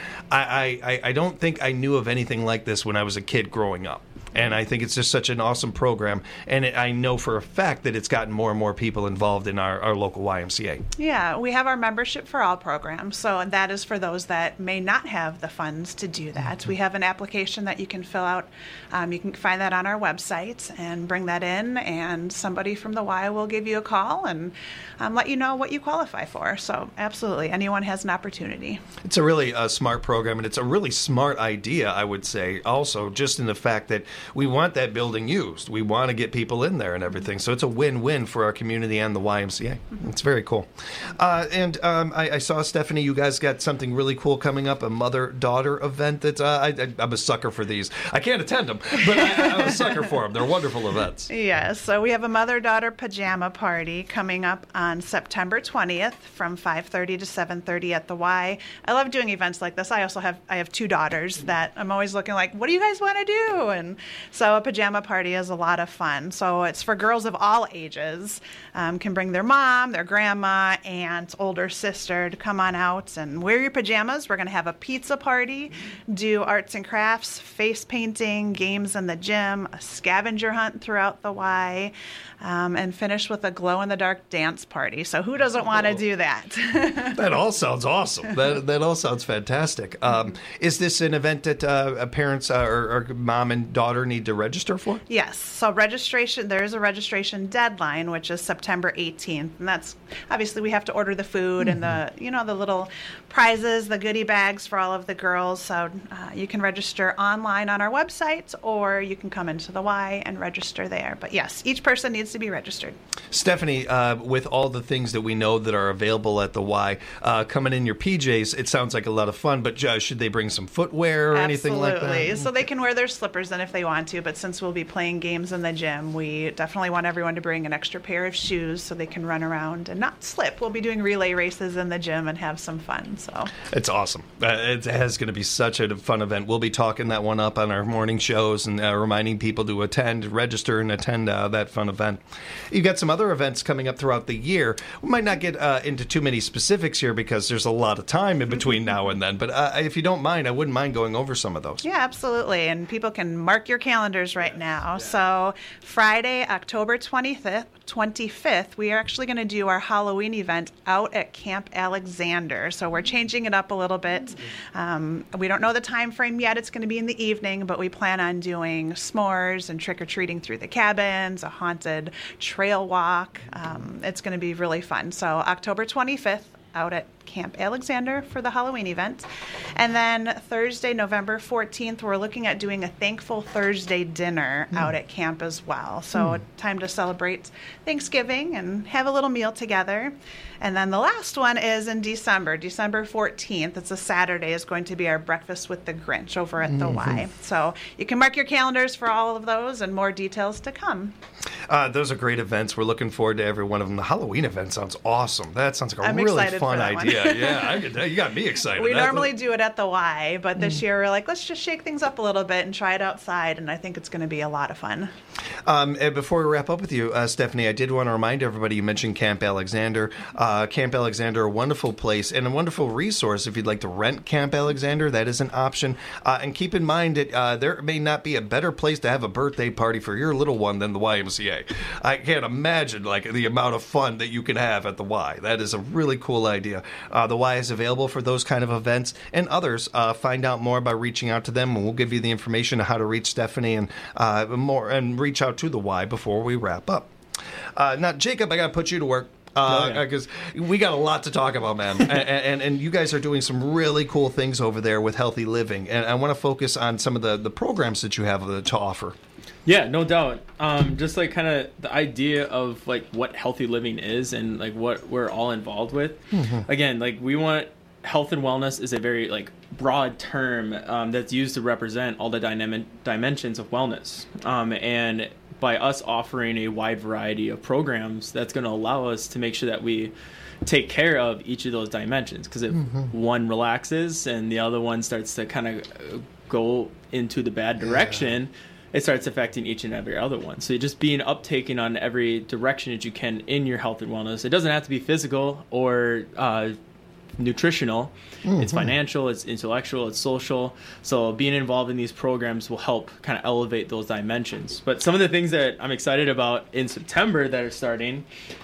I don't think I knew of anything like this when I was a kid growing up. And I think it's just such an awesome program. And I know for a fact that it's gotten more and more people involved in our local YMCA. Yeah, we have our Membership for All program. So that is for those that may not have the funds to do that. We have an application that you can fill out. You can find that on our website and bring that in. And somebody from the Y will give you a call and let you know what you qualify for. So absolutely, anyone has an opportunity. It's a really smart program. And it's a really smart idea, I would say, also, just in the fact that we want that building used. We want to get people in there and everything. So it's a win-win for our community and the YMCA. It's very cool. And I saw, Stephanie, you guys got something really cool coming up, a mother-daughter event. That I'm a sucker for these. I can't attend them, but I'm a sucker for them. They're wonderful events. Yes. So we have a mother-daughter pajama party coming up on September 20th from 5:30 to 7:30 at the Y. I love doing events like this. I have 2 daughters that I'm always looking like, what do you guys want to do? And So a pajama party is a lot of fun. So it's for girls of all ages. Can bring their mom, their grandma, aunt, older sister to come on out and wear your pajamas. We're going to have a pizza party, do arts and crafts, face painting, games in the gym, a scavenger hunt throughout the Y, and finish with a glow-in-the-dark dance party. So who doesn't want to do that? That all sounds awesome. That all sounds fantastic. Is this an event that parents or mom and daughter need to register for? Yes. So there is a registration deadline, which is September 18th. And that's, obviously, we have to order the food and the little prizes, the goodie bags for all of the girls. So you can register online on our website, or you can come into the Y and register there. But yes, each person needs to be registered. Stephanie, with all the things that we know that are available at the Y, coming in your PJs, it sounds like a lot of fun, but should they bring some footwear or anything like that? Absolutely. So they can wear their slippers then if they want to, but since we'll be playing games in the gym, we definitely want everyone to bring an extra pair of shoes so they can run around and not slip. We'll be doing relay races in the gym and have some fun. So it's awesome. It is going to be such a fun event. We'll be talking that one up on our morning shows and reminding people to register and attend that fun event. You've got some other events coming up throughout the year. We might not get into too many specifics here because there's a lot of time in between now and then, but if you don't mind, I wouldn't mind going over some of those. Yeah, absolutely. And people can mark your calendars right now. Yeah. So Friday, October 25th, we are actually going to do our Halloween event out at Camp Alexander. So we're changing it up a little bit. We don't know the time frame yet. It's going to be in the evening, but we plan on doing s'mores and trick-or-treating through the cabins, a haunted trail walk. It's going to be really fun. So October 25th, out at Camp Alexander for the Halloween event. And then Thursday, November 14th, we're looking at doing a Thankful Thursday dinner out at camp as well. So time to celebrate Thanksgiving and have a little meal together. And then the last one is in December 14th. It's a Saturday, is going to be our Breakfast with the Grinch over at the Y. So you can mark your calendars for all of those and more details to come. Those are great events. We're looking forward to every one of them. The Halloween event sounds awesome. That sounds like a really fun idea. Yeah, you got me excited. We normally do it at the Y, but this year we're like, let's just shake things up a little bit and try it outside, and I think it's going to be a lot of fun. And before we wrap up with you, Stephanie, I did want to remind everybody, you mentioned Camp Alexander. Camp Alexander, a wonderful place and a wonderful resource. If you'd like to rent Camp Alexander, that is an option. And keep in mind that there may not be a better place to have a birthday party for your little one than the YMCA. I can't imagine the amount of fun that you can have at the Y. That is a really cool idea. The Y is available for those kind of events and others. Find out more by reaching out to them, and we'll give you the information on how to reach Stephanie and more, and reach out to the Y before we wrap up. Now, Jacob, I got to put you to work. Because we got a lot to talk about, man. and you guys are doing some really cool things over there with healthy living. And I want to focus on some of the programs that you have to offer. Yeah, no doubt. Just kind of the idea of what healthy living is and what we're all involved with. Mm-hmm. Again, we want health and wellness is a very broad term that's used to represent all the dimensions of wellness. And by us offering a wide variety of programs, that's going to allow us to make sure that we take care of each of those dimensions. Because if one relaxes and the other one starts to kind of go into the bad direction, it starts affecting each and every other one. So just being uptaking on every direction that you can in your health and wellness. It doesn't have to be physical or nutritional. It's financial, it's intellectual, it's social. So being involved in these programs will help kind of elevate those dimensions. But some of the things that I'm excited about in September that are starting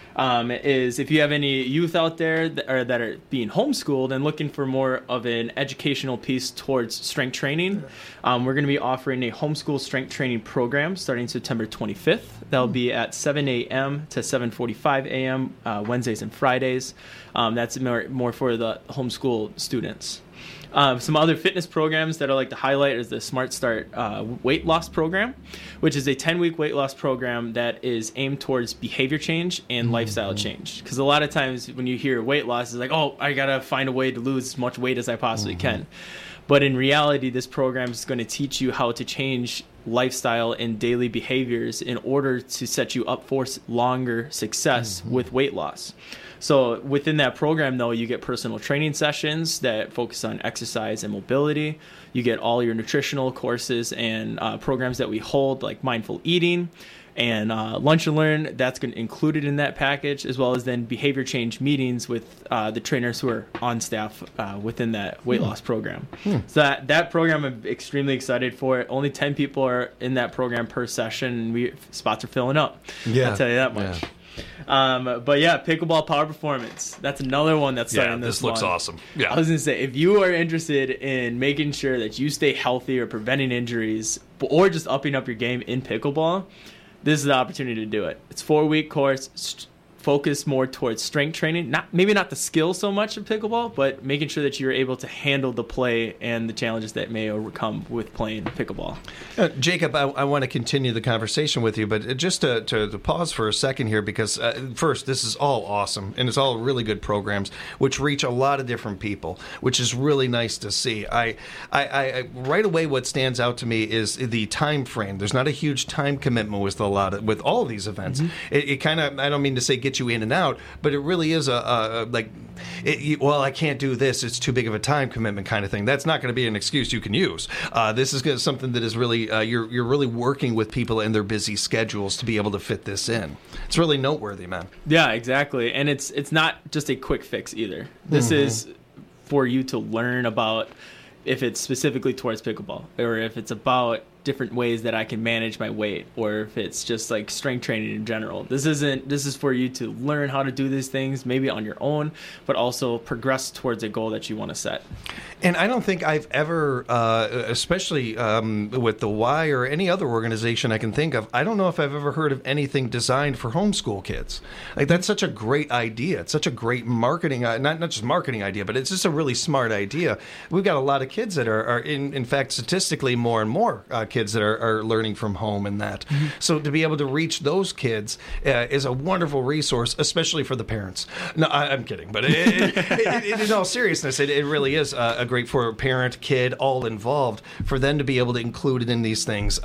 is if you have any youth out there that are being homeschooled and looking for more of an educational piece towards strength training, we're going to be offering a homeschool strength training program starting September 25th. That'll be at 7 a.m. to 7:45 a.m. Wednesdays and Fridays. That's more for the homeschool students. Some other fitness programs that I like to highlight is the Smart Start weight loss program, which is a 10-week weight loss program that is aimed towards behavior change and lifestyle change. Because a lot of times when you hear weight loss, it's like, oh, I got to find a way to lose as much weight as I possibly can. But in reality, this program is going to teach you how to change lifestyle and daily behaviors in order to set you up for longer success with weight loss. So within that program, though, you get personal training sessions that focus on exercise and mobility. You get all your nutritional courses and programs that we hold, like mindful eating and Lunch and Learn. That's included in that package, as well as then behavior change meetings with the trainers who are on staff within that weight loss program. So that program, I'm extremely excited for it. Only 10 people are in that program per session, and spots are filling up. Yeah. I'll tell you that much. But yeah, Pickleball Power Performance. That's another one that's starting this looks month. awesome. Yeah. I was going to say, if you are interested in making sure that you stay healthy or preventing injuries, or just upping up your game in pickleball, this is the opportunity to do it. It's a 4-week course, focused more towards strength training. Maybe not the skill so much of pickleball, but making sure that you're able to handle the play and the challenges that may overcome with playing pickleball. Jacob, I want to continue the conversation with you, but just to pause for a second here, because first, this is all awesome, and it's all really good programs, which reach a lot of different people, which is really nice to see. I right away, what stands out to me is the time frame. There's not a huge time commitment with with all of these events. It kind of, I don't mean to say get you in and out, but it really is well, I can't do this, it's too big of a time commitment kind of thing. That's not going to be an excuse you can use. This is something that is really, you're really working with people and their busy schedules to be able to fit this in. It's really noteworthy, man. Yeah, exactly. And it's not just a quick fix either. This is for you to learn about, if it's specifically towards pickleball, or if it's about different ways that I can manage my weight, or if it's just like strength training in general. This is for you to learn how to do these things, maybe on your own, but also progress towards a goal that you want to set. And I don't think I've ever, especially with the Y or any other organization I can think of, I don't know if I've ever heard of anything designed for homeschool kids. Like, that's such a great idea. It's such a great marketing, not just marketing idea, but it's just a really smart idea. We've got a lot of kids that are in fact, statistically, more and more kids that are learning from home and that. So to be able to reach those kids is a wonderful resource, especially for the parents. No, I'm kidding, but in all seriousness, it really is a great for parent, kid, all involved, for them to be able to include it in these things.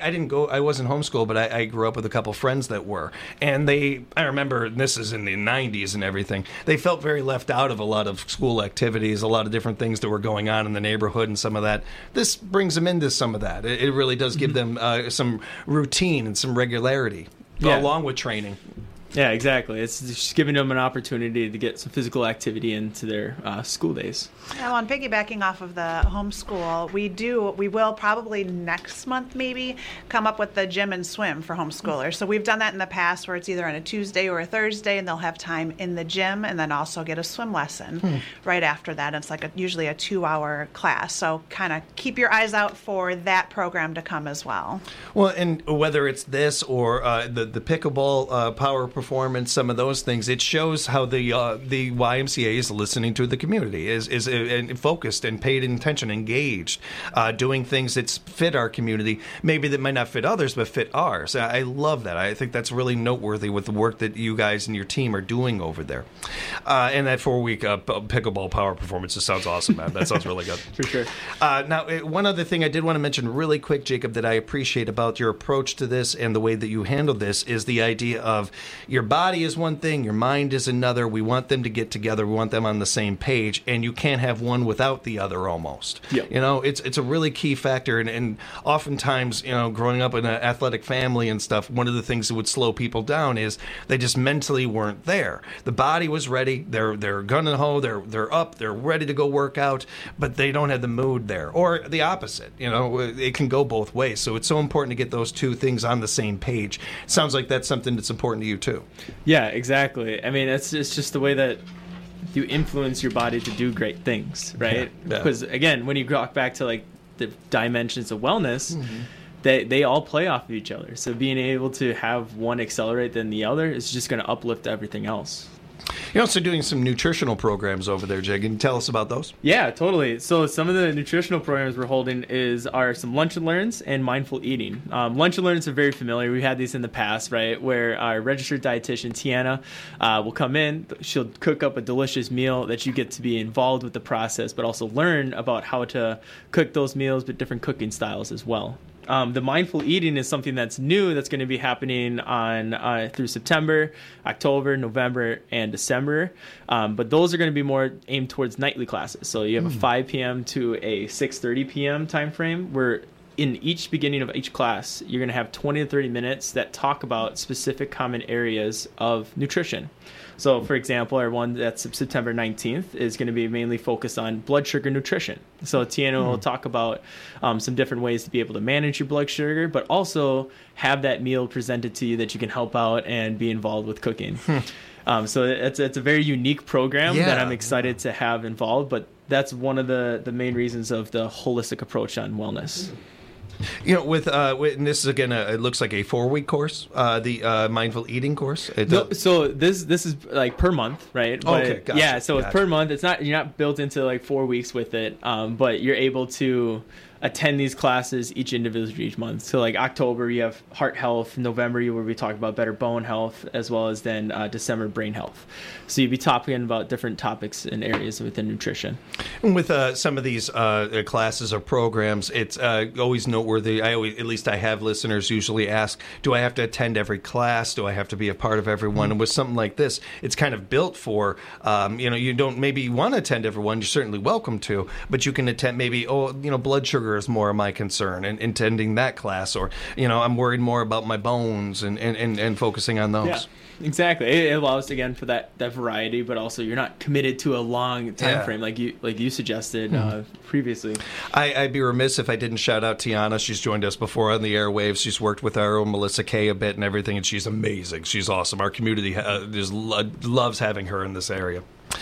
I wasn't homeschooled, but I grew up with a couple friends that were, and I remember, this is in the 90s and everything, they felt very left out of a lot of school activities, a lot of different things that were going on in the neighborhood and some of that. This brings them into some of that. It really does give them some routine and some regularity, along with training. Yeah, exactly. It's just giving them an opportunity to get some physical activity into their school days. Now, on piggybacking off of the homeschool, we will probably next month maybe come up with the gym and swim for homeschoolers. So we've done that in the past, where it's either on a Tuesday or a Thursday, and they'll have time in the gym and then also get a swim lesson right after that. It's like usually a 2-hour class. So kind of keep your eyes out for that program to come as well. Well, and whether it's this or the pickleball power performance, some of those things, it shows how the YMCA is listening to the community, is focused and paid attention, engaged, doing things that fit our community, maybe that might not fit others, but fit ours. I love that. I think that's really noteworthy with the work that you guys and your team are doing over there. And that 4-week pickleball power performance just sounds awesome, man. That sounds really good. For sure. Now, one other thing I did want to mention really quick, Jacob, that I appreciate about your approach to this and the way that you handle this is the idea of your body is one thing, your mind is another. We want them to get together. We want them on the same page, and you can't have one without the other almost. Yep. You know, it's a really key factor, and oftentimes, you know, growing up in an athletic family and stuff, one of the things that would slow people down is they just mentally weren't there. The body was ready, they're gung-ho, they're up, they're ready to go work out, but they don't have the mood there. Or the opposite, you know, it can go both ways. So it's so important to get those two things on the same page. It sounds like that's something that's important to you too. Yeah, exactly. I mean, it's just the way that you influence your body to do great things, right? Yeah. Because again, when you walk back to like the dimensions of wellness, they all play off of each other. So being able to have one accelerate than the other is just going to uplift everything else. You're also doing some nutritional programs over there, Jay. Can you tell us about those? Yeah, totally. So some of the nutritional programs we're holding are some lunch and learns and mindful eating. Lunch and learns are very familiar. We've had these in the past, right, where our registered dietitian, Tiana, will come in. She'll cook up a delicious meal that you get to be involved with the process, but also learn about how to cook those meals, but different cooking styles as well. The mindful eating is something that's new that's going to be happening on through September, October, November, and December. But those are going to be more aimed towards nightly classes. So you have a 5 p.m. to a 6:30 p.m. time frame where in each beginning of each class, you're going to have 20 to 30 minutes that talk about specific common areas of nutrition. So, for example, our one that's September 19th is going to be mainly focused on blood sugar nutrition. So Tiana will talk about some different ways to be able to manage your blood sugar, but also have that meal presented to you that you can help out and be involved with cooking. So it's a very unique program that I'm excited to have involved, but that's one of the main reasons of the holistic approach on wellness. You know, with and this is again, it looks like a 4-week course, the mindful eating course. So this is like per month, right? But okay, gotcha. Yeah, so it's per month. You're not built into like 4 weeks with it, but you're able to attend these classes each month. So like October, you have heart health. November, you will be talking about better bone health, as well as then December, brain health. So you'll be talking about different topics and areas within nutrition. And with some of these classes or programs, it's always noteworthy. At least I have listeners usually ask, do I have to attend every class? Do I have to be a part of everyone? And with something like this, it's kind of built for, you don't maybe want to attend everyone. You're certainly welcome to, but you can attend maybe, blood sugar is more of my concern and attending that class, or I'm worried more about my bones and focusing on those. Yeah, exactly. It allows again for that variety, but also you're not committed to a long time frame like you suggested previously. I'd be remiss if I didn't shout out Tiana. She's joined us before on the airwaves. She's worked with our own Melissa Kay a bit and everything, and she's amazing. She's awesome. Our community just loves having her in this area.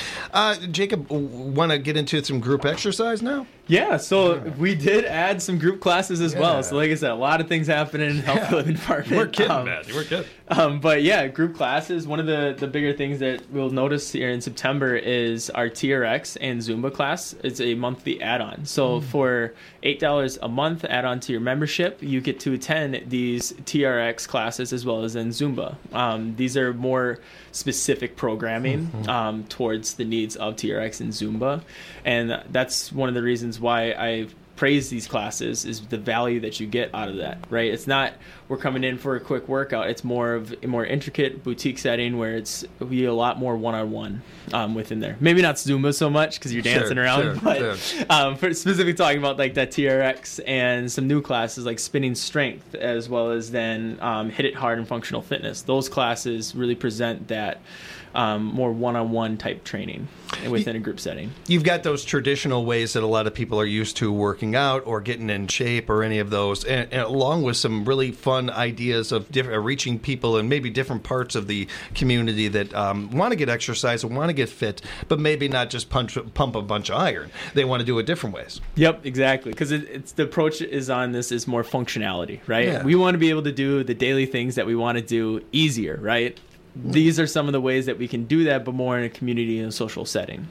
Jacob, want to get into some group exercise now? Yeah, so we did add some group classes as well. So like I said, a lot of things happening in the Healthy Living Department. We're kidding, man. We're kidding. But yeah, group classes, one of the bigger things that we'll notice here in September is our TRX and Zumba class. It's a monthly add-on. So for $8 a month add-on to your membership, you get to attend these TRX classes as well as in Zumba. These are more specific programming towards the needs of TRX and Zumba. And that's one of the reasons why I praise these classes is the value that you get out of that, right? It's not we're coming in for a quick workout. It's more of a more intricate boutique setting where it's be a lot more one-on-one within there. Maybe not Zumba so much because you're dancing around, but for specifically talking about like that TRX and some new classes like spinning strength, as well as then hit it hard and functional fitness. Those classes really present that more one-on-one type training within a group setting. You've got those traditional ways that a lot of people are used to working out or getting in shape or any of those, and along with some really fun ideas of reaching people in maybe different parts of the community that want to get exercise and want to get fit, but maybe not just pump a bunch of iron. They want to do it different ways. Yep, exactly. Because it's the approach is on this is more functionality, right? Yeah. We want to be able to do the daily things that we want to do easier, right? These are some of the ways that we can do that, but more in a community and social setting.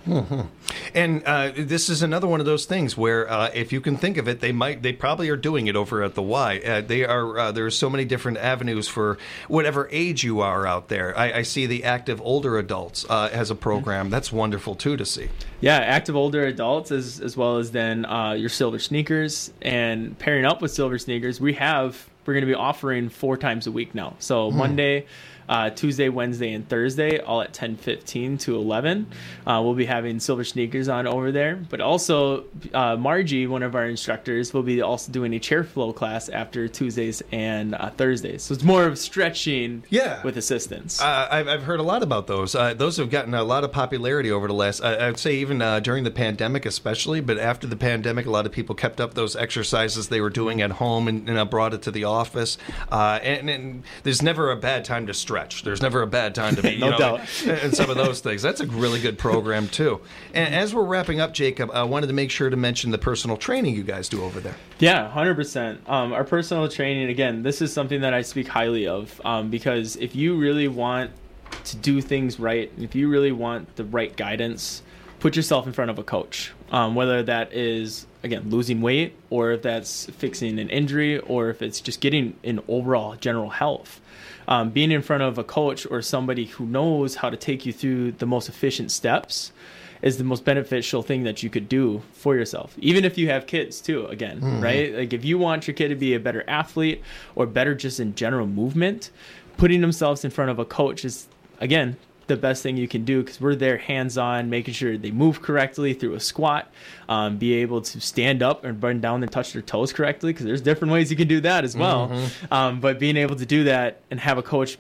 And this is another one of those things where, if you can think of it, they probably are doing it over at the Y. There are so many different avenues for whatever age you are out there. I see the Active Older Adults as a program. That's wonderful too to see. Yeah, Active Older Adults as well as then your Silver Sneakers, and pairing up with Silver Sneakers, we're going to be offering 4 times a week now. So Monday, Tuesday, Wednesday, and Thursday, all at 10:15 to 11. We'll be having Silver Sneakers on over there. But also, Margie, one of our instructors, will be also doing a chair flow class after Tuesdays and Thursdays. So it's more of stretching with assistance. I've heard a lot about those. Those have gotten a lot of popularity over the last, I would say even during the pandemic especially, but after the pandemic, a lot of people kept up those exercises they were doing at home and brought it to the office. And there's never a bad time to stretch. There's never a bad time to be, no doubt. And some of those things. That's a really good program, too. And as we're wrapping up, Jacob, I wanted to make sure to mention the personal training you guys do over there. Yeah, 100%. Our personal training, again, this is something that I speak highly of because if you really want to do things right, if you really want the right guidance, put yourself in front of a coach, whether that is, again, losing weight, or if that's fixing an injury, or if it's just getting an overall general health. Being in front of a coach or somebody who knows how to take you through the most efficient steps is the most beneficial thing that you could do for yourself. Even if you have kids too, again, right? Like if you want your kid to be a better athlete or better just in general movement, putting themselves in front of a coach is, again, the best thing you can do, because we're there hands-on, making sure they move correctly through a squat, be able to stand up and bend down and touch their toes correctly, because there's different ways you can do that as well. But being able to do that and have a coach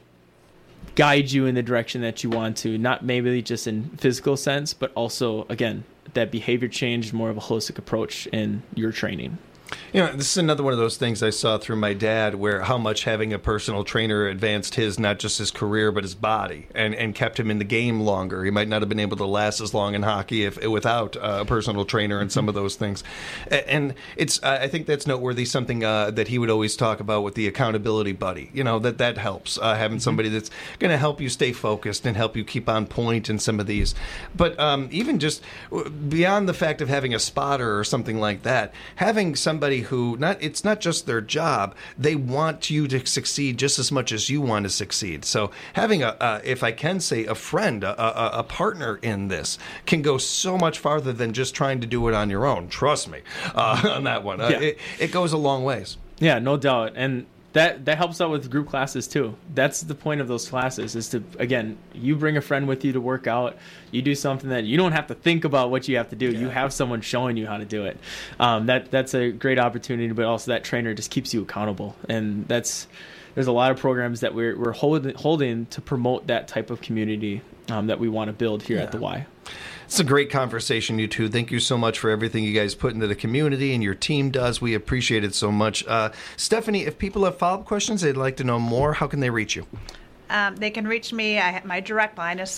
guide you in the direction that you want to, not maybe just in physical sense, but also, again, that behavior change, more of a holistic approach in your training. You know, this is another one of those things I saw through my dad, where how much having a personal trainer advanced his, not just his career, but his body, and kept him in the game longer. He might not have been able to last as long in hockey without a personal trainer and some of those things. And it's, I think that's noteworthy, something that he would always talk about with the accountability buddy. You know, that helps, having somebody that's going to help you stay focused and help you keep on point in some of these. But even just beyond the fact of having a spotter or something like that, having somebody who it's not just their job, they want you to succeed just as much as you want to succeed. So having if I can say, a friend, a partner in this can go so much farther than just trying to do it on your own. Trust me on that one. It goes a long ways. Yeah, no doubt. And that helps out with group classes too. That's the point of those classes, is to, again, you bring a friend with you to work out. You do something that you don't have to think about what you have to do. You have someone showing you how to do it. That's a great opportunity, but also that trainer just keeps you accountable. And there's a lot of programs that we're holding to promote that type of community that we want to build here at the Y. It's a great conversation, you two. Thank you so much for everything you guys put into the community and your team does. We appreciate it so much. Stephanie, if people have follow-up questions, they'd like to know more, how can they reach you? They can reach me. My direct line is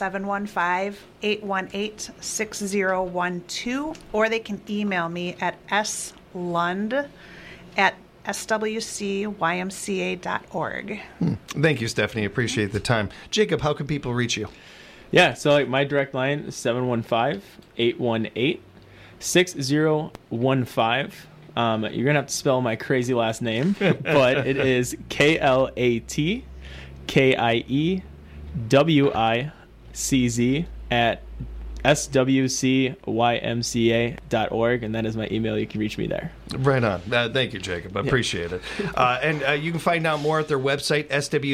715-818-6012, or they can email me at slund@swcymca.org. Thank you, Stephanie. Appreciate the time. Jacob, how can people reach you? Yeah, so like my direct line is 715-818-6015. You're going to have to spell my crazy last name, but it is KLATKIEWICZ at swcymca.org, and that is my email. You can reach me there. Right on. Thank you, Jacob. I appreciate it. And you can find out more at their website,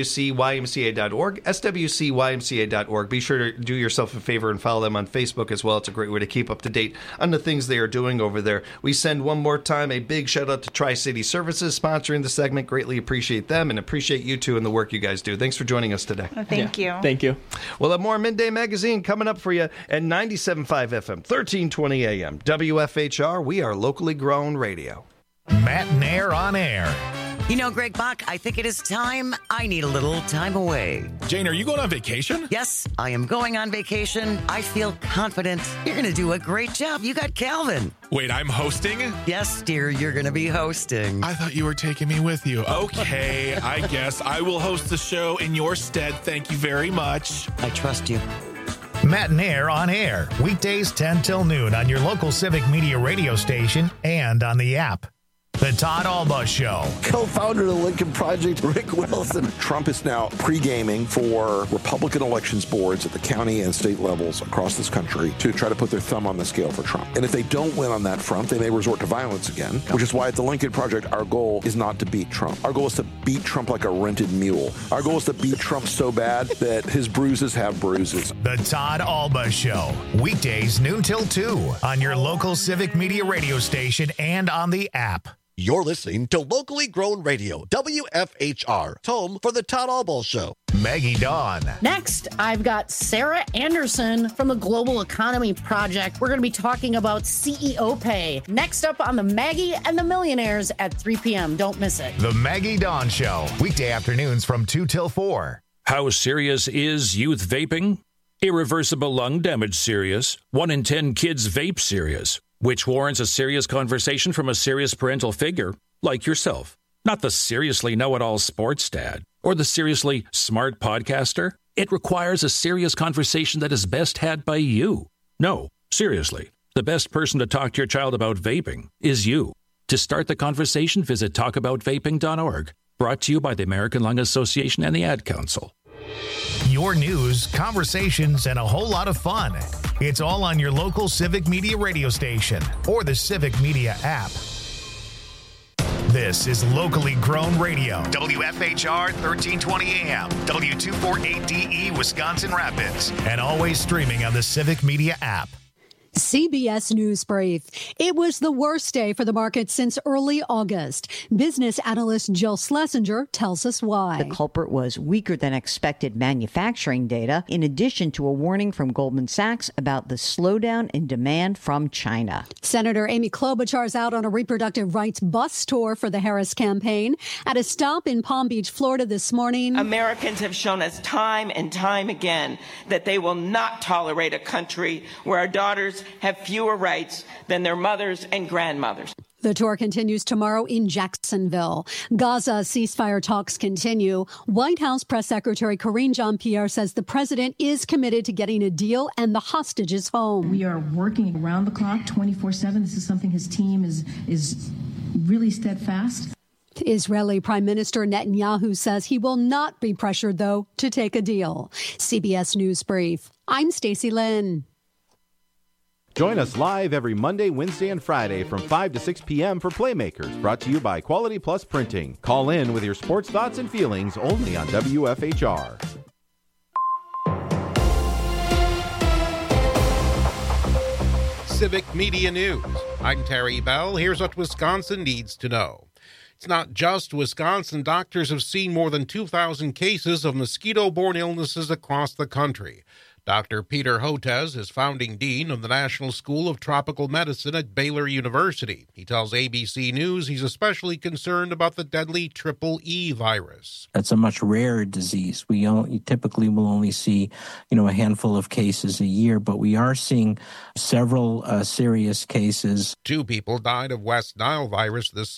swcymca.org, swcymca.org. Be sure to do yourself a favor and follow them on Facebook as well. It's a great way to keep up to date on the things they are doing over there. We send one more time a big shout out to Tri-City Services sponsoring the segment. Greatly appreciate them and appreciate you two and the work you guys do. Thanks for joining us today. Thank you. Thank you. We'll have more Midday Magazine coming up for you at 97.5 FM, 1320 AM. WFHR, we are locally grown radio. Matt and Air on air. You know, Greg Bach, I think it is time. I need a little time away. Jane, are you going on vacation? Yes, I am going on vacation. I feel confident. You're going to do a great job. You got Calvin. Wait, I'm hosting? Yes, dear, you're going to be hosting. I thought you were taking me with you. Okay, I guess I will host the show in your stead. Thank you very much. I trust you. Matt and Air on air, weekdays 10 till noon on your local Civic Media radio station and on the app. The Todd Alba Show. Co-founder of the Lincoln Project, Rick Wilson. Trump is now pre-gaming for Republican elections boards at the county and state levels across this country to try to put their thumb on the scale for Trump. And if they don't win on that front, they may resort to violence again, which is why at the Lincoln Project, our goal is not to beat Trump. Our goal is to beat Trump like a rented mule. Our goal is to beat Trump so bad that his bruises have bruises. The Todd Alba Show. Weekdays noon till 2 on your local Civic Media radio station and on the app. You're listening to locally grown radio, WFHR, home for the Todd Alba Show. Maggie Dawn. Next, I've got Sarah Anderson from the Global Economy Project. We're going to be talking about CEO pay. Next up on the Maggie and the Millionaires at 3 p.m. Don't miss it. The Maggie Dawn Show. Weekday afternoons from 2 till 4. How serious is youth vaping? Irreversible lung damage serious. 1 in 10 kids vape serious. Which warrants a serious conversation from a serious parental figure, like yourself. Not the seriously know-it-all sports dad, or the seriously smart podcaster. It requires a serious conversation that is best had by you. No, seriously, the best person to talk to your child about vaping is you. To start the conversation, visit talkaboutvaping.org. Brought to you by the American Lung Association and the Ad Council. Your news, conversations, and a whole lot of fun. It's all on your local Civic Media radio station or the Civic Media app. This is locally grown radio. WFHR 1320 AM, W248DE, Wisconsin Rapids, and always streaming on the Civic Media app. CBS News Brief. It was the worst day for the market since early August. Business analyst Jill Schlesinger tells us why. The culprit was weaker than expected manufacturing data, in addition to a warning from Goldman Sachs about the slowdown in demand from China. Senator Amy Klobuchar is out on a reproductive rights bus tour for the Harris campaign. At a stop in Palm Beach, Florida this morning, Americans have shown us time and time again that they will not tolerate a country where our daughters have fewer rights than their mothers and grandmothers. The tour continues tomorrow in Jacksonville. Gaza ceasefire talks continue. White House Press Secretary Karine Jean-Pierre says the president is committed to getting a deal and the hostages home. We are working around the clock, 24/7. This is something his team is really steadfast. Israeli Prime Minister Netanyahu says he will not be pressured, though, to take a deal. CBS News Brief. I'm Stacey Lynn. Join us live every Monday, Wednesday, and Friday from 5 to 6 p.m. for Playmakers, brought to you by Quality Plus Printing. Call in with your sports thoughts and feelings only on WFHR. Civic Media News. I'm Terry Bell. Here's what Wisconsin needs to know. It's not just Wisconsin. Doctors have seen more than 2,000 cases of mosquito-borne illnesses across the country. Dr. Peter Hotez is founding dean of the National School of Tropical Medicine at Baylor University. He tells ABC News he's especially concerned about the deadly Triple E virus. It's a much rarer disease. We typically will only see, a handful of cases a year, but we are seeing several serious cases. 2 people died of West Nile virus this